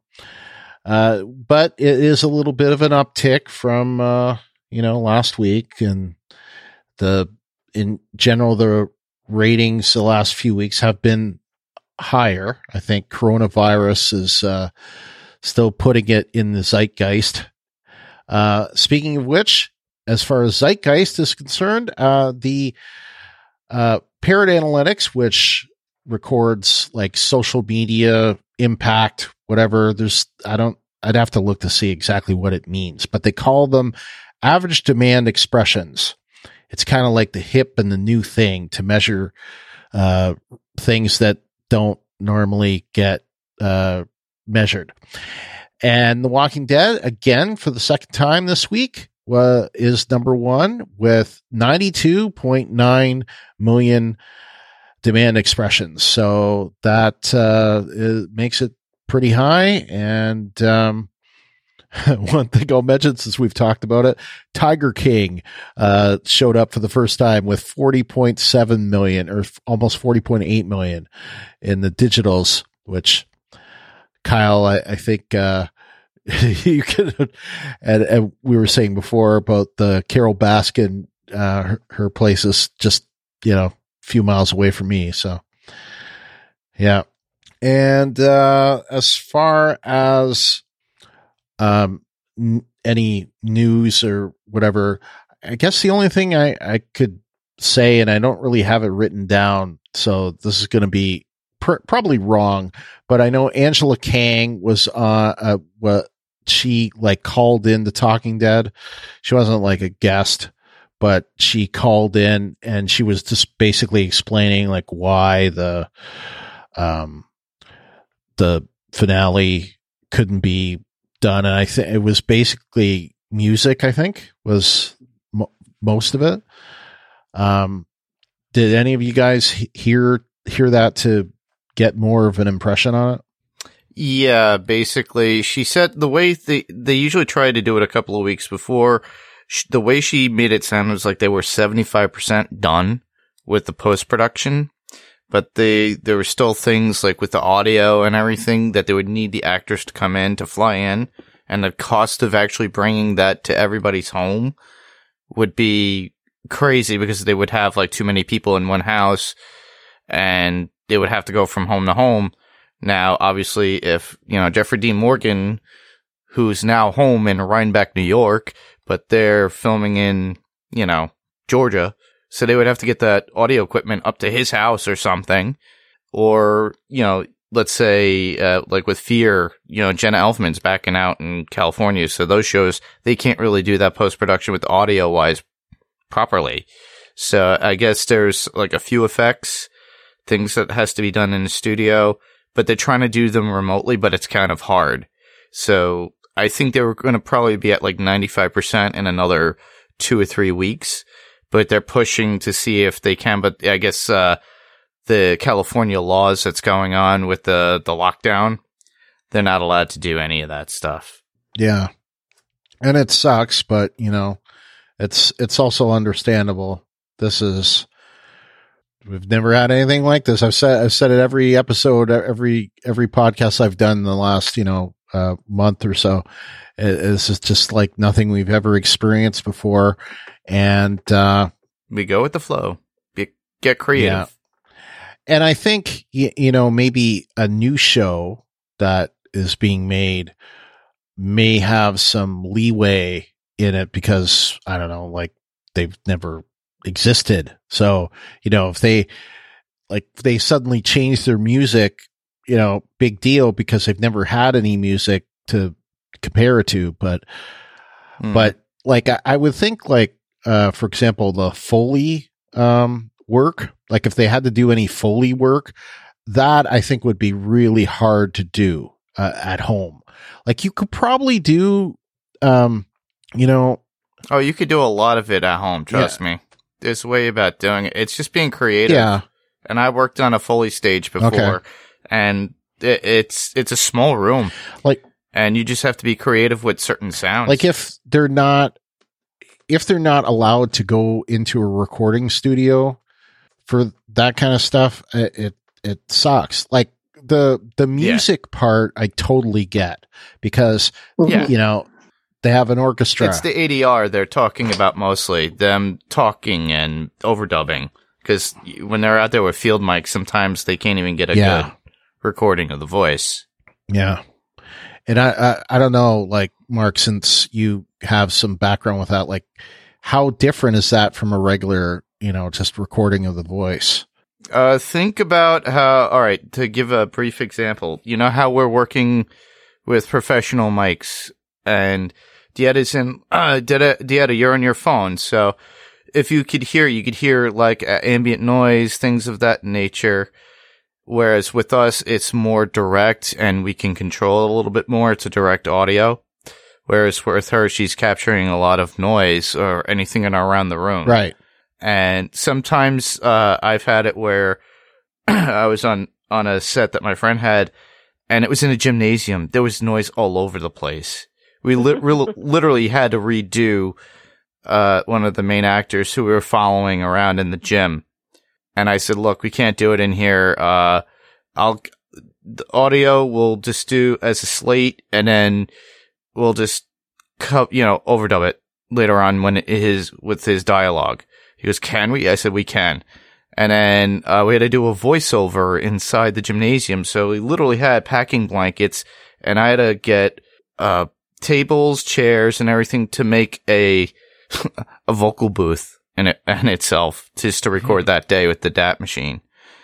uh, but it is a little bit of an uptick from, uh, you know, last week, and the, in general, the ratings the last few weeks have been higher. I think coronavirus is, uh, still putting it in the zeitgeist. Uh, speaking of which, as far as zeitgeist is concerned, uh, the uh, Parrot Analytics, which records like social media impact, whatever, there's, I don't, I'd have to look to see exactly what it means, but they call them average demand expressions. It's kind of like the hip and the new thing to measure uh, things that don't normally get uh, measured. And The Walking Dead, again, for the second time this week, Uh, is number one with ninety-two point nine million demand expressions. So that uh, it makes it pretty high. And um, one thing I'll mention since we've talked about it, Tiger King uh, showed up for the first time with forty point seven million or f- almost forty point eight million in the digitals, which Kyle, I, I think, uh, you could, and, and we were saying before about the Carol Baskin, uh, her, her place is just, you know, a few miles away from me. So, yeah. And, uh, as far as, um, n- any news or whatever, I guess the only thing I, I could say, and I don't really have it written down, so this is going to be pr- probably wrong, but I know Angela Kang was, uh, uh, what, she like called in the Talking Dead. She wasn't like a guest, but she called in and she was just basically explaining like why the, um, the finale couldn't be done. And I think it was basically music, I think was mo- most of it. Um, did any of you guys he- hear, hear that to get more of an impression on it? Yeah, basically, she said the way they, they usually try to do it a couple of weeks before, sh- the way she made it sound was like they were seventy-five percent done with the post-production, but they there were still things like with the audio and everything that they would need the actors to come in to fly in, and the cost of actually bringing that to everybody's home would be crazy because they would have like too many people in one house, and they would have to go from home to home. Now, obviously, if, you know, Jeffrey Dean Morgan, who's now home in Rhinebeck, New York, but they're filming in, you know, Georgia, so they would have to get that audio equipment up to his house or something. Or, you know, let's say, uh, like with Fear, you know, Jenna Elfman's backing out in California, so those shows, they can't really do that post-production with audio-wise properly. So I guess there's like a few effects, things that has to be done in the studio, but they're trying to do them remotely, but it's kind of hard. So I think they were going to probably be at like ninety-five percent in another two or three weeks, but they're pushing to see if they can. But I guess, uh, the California laws that's going on with the, the lockdown, they're not allowed to do any of that stuff. Yeah. And it sucks, but you know, it's, it's also understandable. This is, we've never had anything like this. I've said, I've said it every episode, every, every podcast I've done in the last, you know, uh, month or so. It, this is just like nothing we've ever experienced before. And, uh, we go with the flow, Be, get creative. Yeah. And I think, you, you know, maybe a new show that is being made may have some leeway in it because, I don't know, like they've never existed. So, you know, if they like if they suddenly change their music, you know, big deal because they've never had any music to compare it to. But, mm. but like, I, I would think like, uh, for example, the Foley, um, work, like if they had to do any Foley work, that I think would be really hard to do, uh, at home. Like you could probably do, um, you know, oh, you could do a lot of it at home. Trust yeah. me. There's a way about doing it. It's just being creative. Yeah. And I worked on a Foley stage before, okay. and it, it's it's a small room. Like, and you just have to be creative with certain sounds. Like if they're not, if they're not allowed to go into a recording studio for that kind of stuff, it it, it sucks. Like the the music yeah. part, I totally get because yeah. you know. They have an orchestra. It's the A D R they're talking about mostly, them talking and overdubbing. Because when they're out there with field mics, sometimes they can't even get a yeah. good recording of the voice. Yeah. And I, I, I don't know, like, Mark, since you have some background with that, like, how different is that from a regular, you know, just recording of the voice? Uh, think about how, all right, to give a brief example, you know how we're working with professional mics and Dietta's in, uh, Dietta, Dietta, you're on your phone. So if you could hear, you could hear like uh, ambient noise, things of that nature. Whereas with us, it's more direct and we can control it a little bit more. It's a direct audio. Whereas with her, she's capturing a lot of noise or anything in or around the room. Right. And sometimes, uh, I've had it where I was on, on a set that my friend had and it was in a gymnasium. There was noise all over the place. We li- re- literally had to redo uh, one of the main actors who we were following around in the gym. And I said, look, we can't do it in here. Uh, I'll, the audio we'll just do as a slate and then we'll just, co- you know, overdub it later on when it is with his dialogue. He goes, can we? I said, we can. And then uh, we had to do a voiceover inside the gymnasium. So we literally had packing blankets and I had to get, uh, tables, chairs, and everything to make a a vocal booth in it in itself, just to record that day with the D A T machine.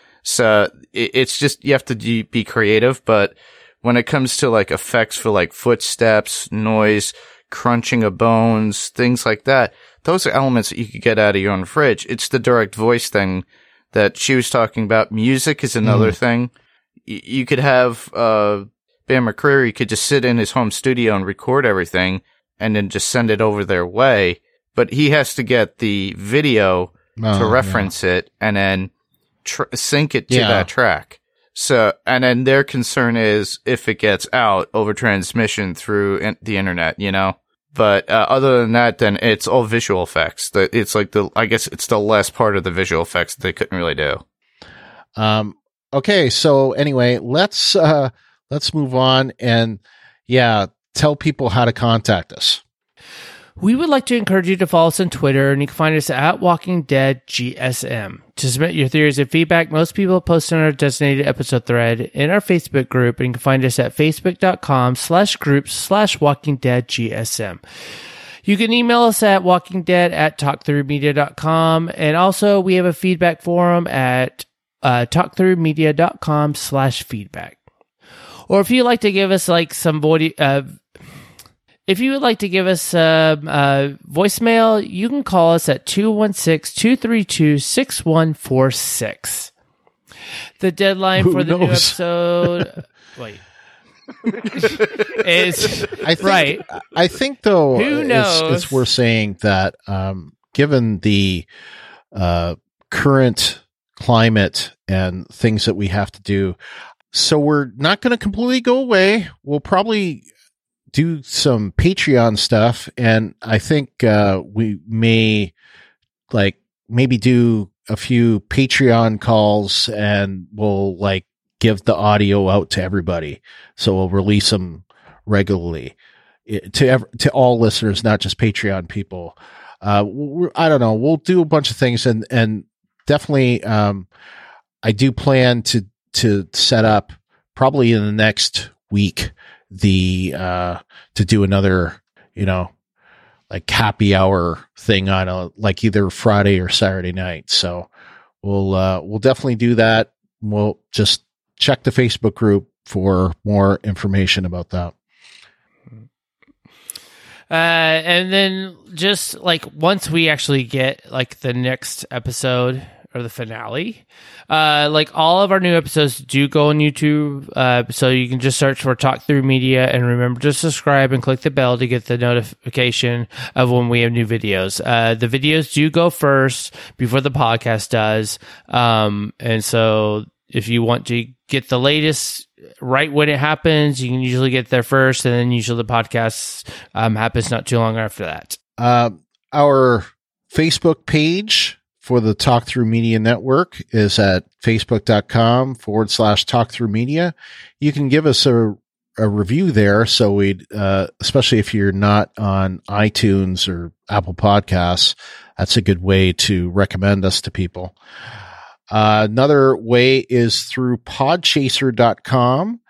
So it, it's just you have to de- be creative. But when it comes to like effects for like footsteps, noise, crunching of bones, things like that, those are elements that you could get out of your own fridge. It's the direct voice thing that she was talking about. Music is another mm. thing. Y- you could have uh Bam McCreary could just sit in his home studio and record everything and then just send it over their way. But he has to get the video oh, to reference yeah. it and then tr- sync it to yeah. that track. So, and then their concern is if it gets out over transmission through in- the internet, you know? But uh, other than that, then it's all visual effects. The, it's like the, I guess it's the last part of the visual effects that they couldn't really do. Um, okay. So anyway, let's, uh, let's move on and yeah, tell people how to contact us. We would like to encourage you to follow us on Twitter, and you can find us at Walking Dead G S M. To submit your theories and feedback, most people post on our designated episode thread in our Facebook group, and you can find us at facebook.com slash groups slash Walking Dead G S M. You can email us at walkingdead at talkthroughmedia dot com, and also we have a feedback forum at uh, talkthroughmedia.com slash feedback. Or if you'd like to give us like some body, uh, if you would like to give us uh, uh, voicemail, you can call us at two one six, two three two, six one four six. The deadline Who for the knows? new episode... wait. is I think, right. I think though, Who it's, knows? it's worth saying that um, given the uh, current climate and things that we have to do, so we're not going to completely go away. We'll probably do some Patreon stuff, and I think uh, we may like maybe do a few Patreon calls, and we'll like give the audio out to everybody. So we'll release them regularly to ev- to all listeners, not just Patreon people. Uh, we're, I don't know. We'll do a bunch of things, and and definitely, um, I do plan to to set up probably in the next week the uh, to do another, you know, like happy hour thing on a like either Friday or Saturday night. So we'll uh, we'll definitely do that. We'll just check the Facebook group for more information about that. Uh, and then just like once we actually get like the next episode or the finale, uh, like all of our new episodes do go on YouTube. Uh, so you can just search for Talk Through Media, and remember to subscribe and click the bell to get the notification of when we have new videos. Uh, the videos do go first before the podcast does. Um, and so if you want to get the latest right when it happens, you can usually get there first, and then usually the podcast um, happens not too long after that. Uh, our Facebook page for the Talk Through Media Network is at facebook.com forward slash talk through media. You can give us a, a review there. So we'd, uh, especially if you're not on iTunes or Apple Podcasts, that's a good way to recommend us to people. Uh, another way is through podchaser dot com.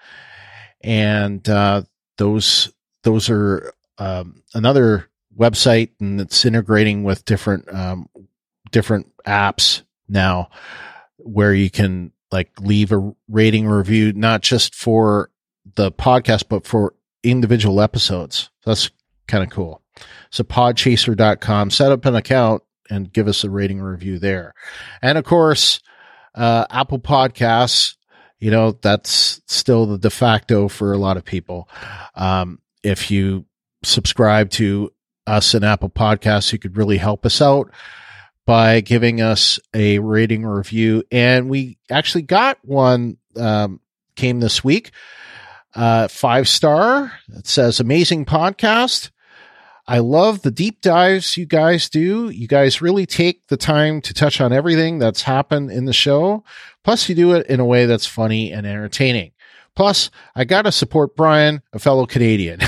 And, uh, those, those are, um, another website, and it's integrating with different, um, different apps now where you can like leave a rating review, not just for the podcast, but for individual episodes. That's kind of cool. So podchaser dot com, set up an account and give us a rating review there. And of course, uh, Apple Podcasts, you know, that's still the de facto for a lot of people. Um, if you subscribe to us in Apple Podcasts, you could really help us out by giving us a rating review. And we actually got one, um, came this week, uh, five star. It says, amazing podcast. I love the deep dives you guys do. You guys really take the time to touch on everything that's happened in the show. Plus you do it in a way that's funny and entertaining. Plus I got to support Brian, a fellow Canadian.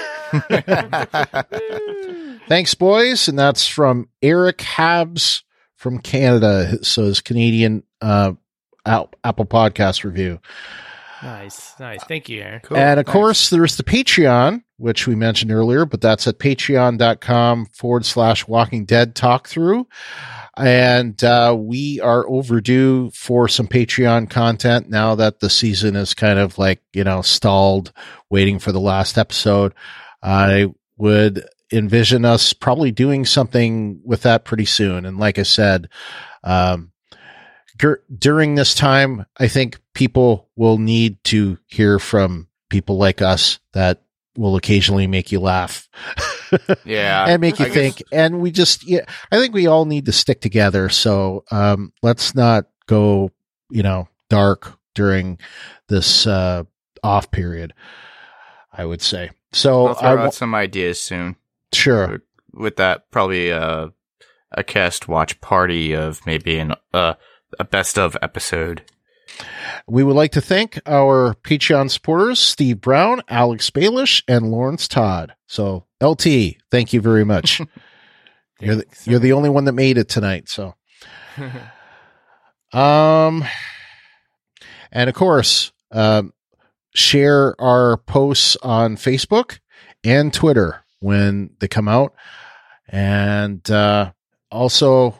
Thanks, boys. And that's from Eric Habs from Canada. So his Canadian uh, Apple Podcast review. Nice. Nice. Thank you, Aaron. Cool. And of Thanks. course, there's the Patreon, which we mentioned earlier, but that's at patreon.com forward slash Walking Dead Talk Through. And uh, we are overdue for some Patreon content now that the season is kind of like, you know, stalled, waiting for the last episode. I would envision us probably doing something with that pretty soon. And like I said, um, ger- during this time, I think people will need to hear from people like us that will occasionally make you laugh. Yeah. And make you I think. guess. And we just, yeah, I think we all need to stick together. So, um, let's not go, you know, dark during this, uh, off period, I would say. So I'll throw I out w- some ideas soon. Sure. With that, probably uh, a cast watch party of maybe an uh, a best of episode We would like to thank our Patreon supporters, Steve Brown, Alex Baelish, and Lawrence Todd. So, L T, thank you very much. you're, the, you're the only one that made it tonight. So, um, and of course, um, share our posts on Facebook and Twitter when they come out. And uh, also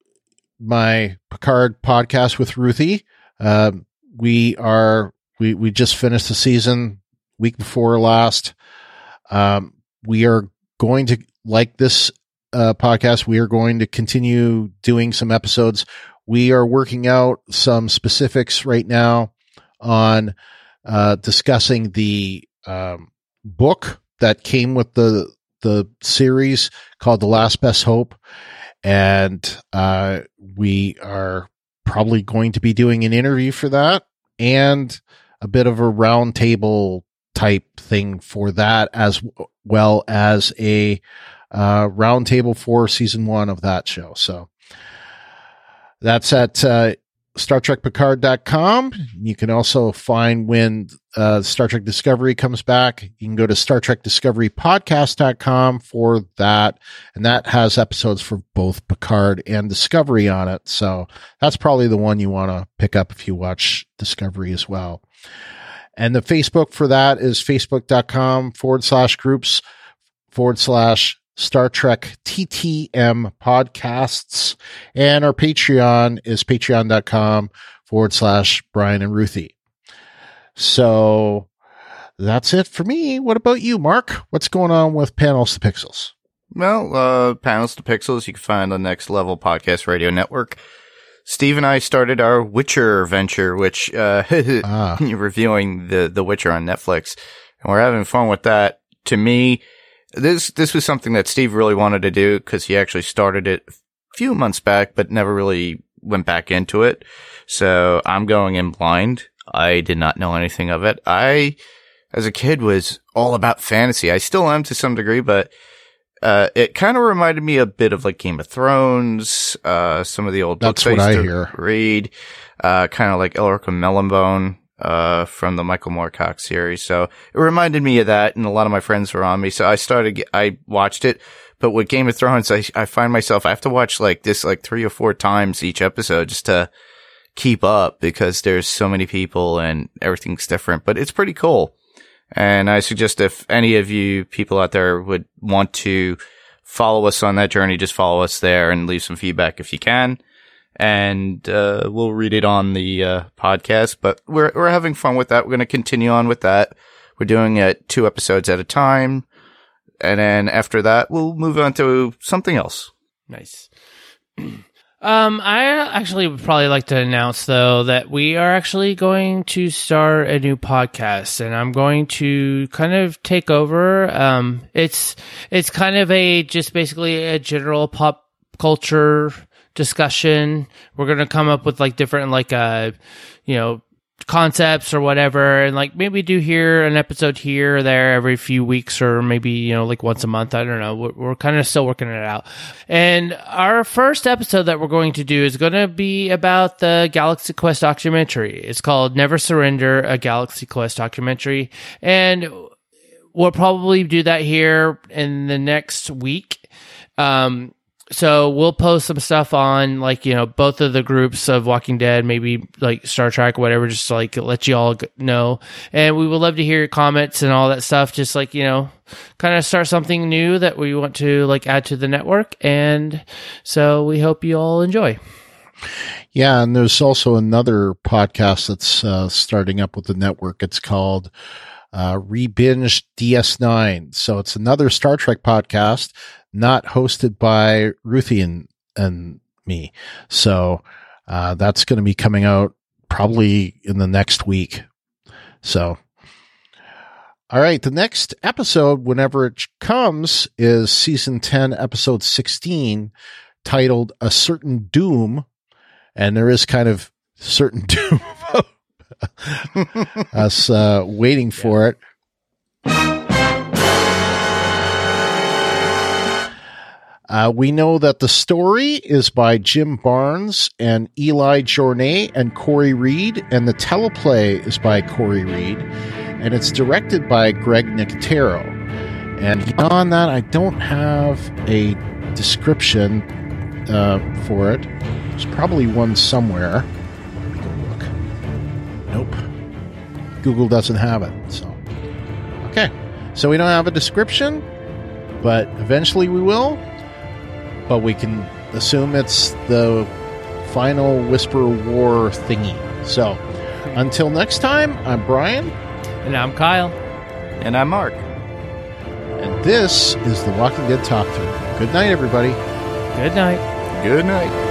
my Picard podcast with Ruthie. Uh, we are we we just finished the season week before last. Um, we are going to, like this uh, podcast, we are going to continue doing some episodes. We are working out some specifics right now on uh, discussing the um, book that came with the the series called The Last Best Hope. And uh, we are probably going to be doing an interview for that and a bit of a round table type thing for that, as well as a uh, round table for season one of that show. So that's at uh, Star Trek Picard dot com. You can also find when uh, Star Trek Discovery comes back. You can go to Star Trek Discovery Podcast dot com for that. And that has episodes for both Picard and Discovery on it. So that's probably the one you want to pick up if you watch Discovery as well. And the Facebook for that is Facebook dot com forward slash groups forward slash Star Trek T T M podcasts. And our Patreon is patreon dot com forward slash Brian and Ruthie. So that's it for me. What about you, Mark? What's going on with Panels to Pixels? Well, uh, Panels to Pixels, you can find on Next Level Podcast Radio Network. Steve and I started our Witcher venture, which, uh, ah. reviewing the, the Witcher on Netflix. And we're having fun with that. To me, this, this was something that Steve really wanted to do because he actually started it a few months back, but never really went back into it. So I'm going in blind. I did not know anything of it. I, as a kid, was all about fantasy. I still am to some degree, but uh, it kind of reminded me a bit of like Game of Thrones, uh, some of the old That's books what I used I to hear. read, uh, kind of like Elric and Melonbone, uh, from the Michael Moorcock series. So it reminded me of that, and a lot of my friends were on me. So I started, I watched it. But with Game of Thrones, I, I find myself, I have to watch like this like three or four times each episode just to keep up because there's so many people and everything's different, but it's pretty cool. And I suggest if any of you people out there would want to follow us on that journey, just follow us there and leave some feedback if you can. And, uh, we'll read it on the, uh, podcast, but we're, we're having fun with that. We're going to continue on with that. We're doing it two episodes at a time. And then after that, we'll move on to something else. Nice. Um, I actually would probably like to announce, though, that we are actually going to start a new podcast, and I'm going to kind of take over. Um, it's it's kind of a just basically a general pop culture discussion. We're going to come up with like different like uh, you know, concepts or whatever, and like maybe do here an episode here or there every few weeks, or maybe, you know, like once a month. I don't know. We're, we're kind of still working it out. And our first episode that we're going to do is going to be about the Galaxy Quest documentary. It's called Never Surrender, a Galaxy Quest documentary. And we'll probably do that here in the next week. Um, So we'll post some stuff on, like, you know, both of the groups of Walking Dead, maybe like Star Trek, whatever, just to, like, let you all know. And we would love to hear your comments and all that stuff. Just like, you know, kind of start something new that we want to like add to the network. And so we hope you all enjoy. Yeah. And there's also another podcast that's uh, starting up with the network. It's called uh, Rebinge D S nine. So it's another Star Trek podcast, not hosted by Ruthie and, and me. So, uh, that's going to be coming out probably in the next week. So, all right. The next episode, whenever it comes, is season ten, episode sixteen, titled A Certain Doom. And there is kind of certain doom us, uh, waiting for it. Uh, we know that the story is by Jim Barnes and Eli Journay and Corey Reed, and the teleplay is by Corey Reed, and it's directed by Greg Nicotero. And beyond that, I don't have a description uh, for it. There's probably one somewhere. Let me go look. Nope. Google doesn't have it. So, okay. So we don't have a description, but eventually we will. But we can assume it's the final Whisper War thingy. So, until next time, I'm Brian. And I'm Kyle. And I'm Mark. And this is the Walking Dead Talk Through. Good night, everybody. Good night. Good night.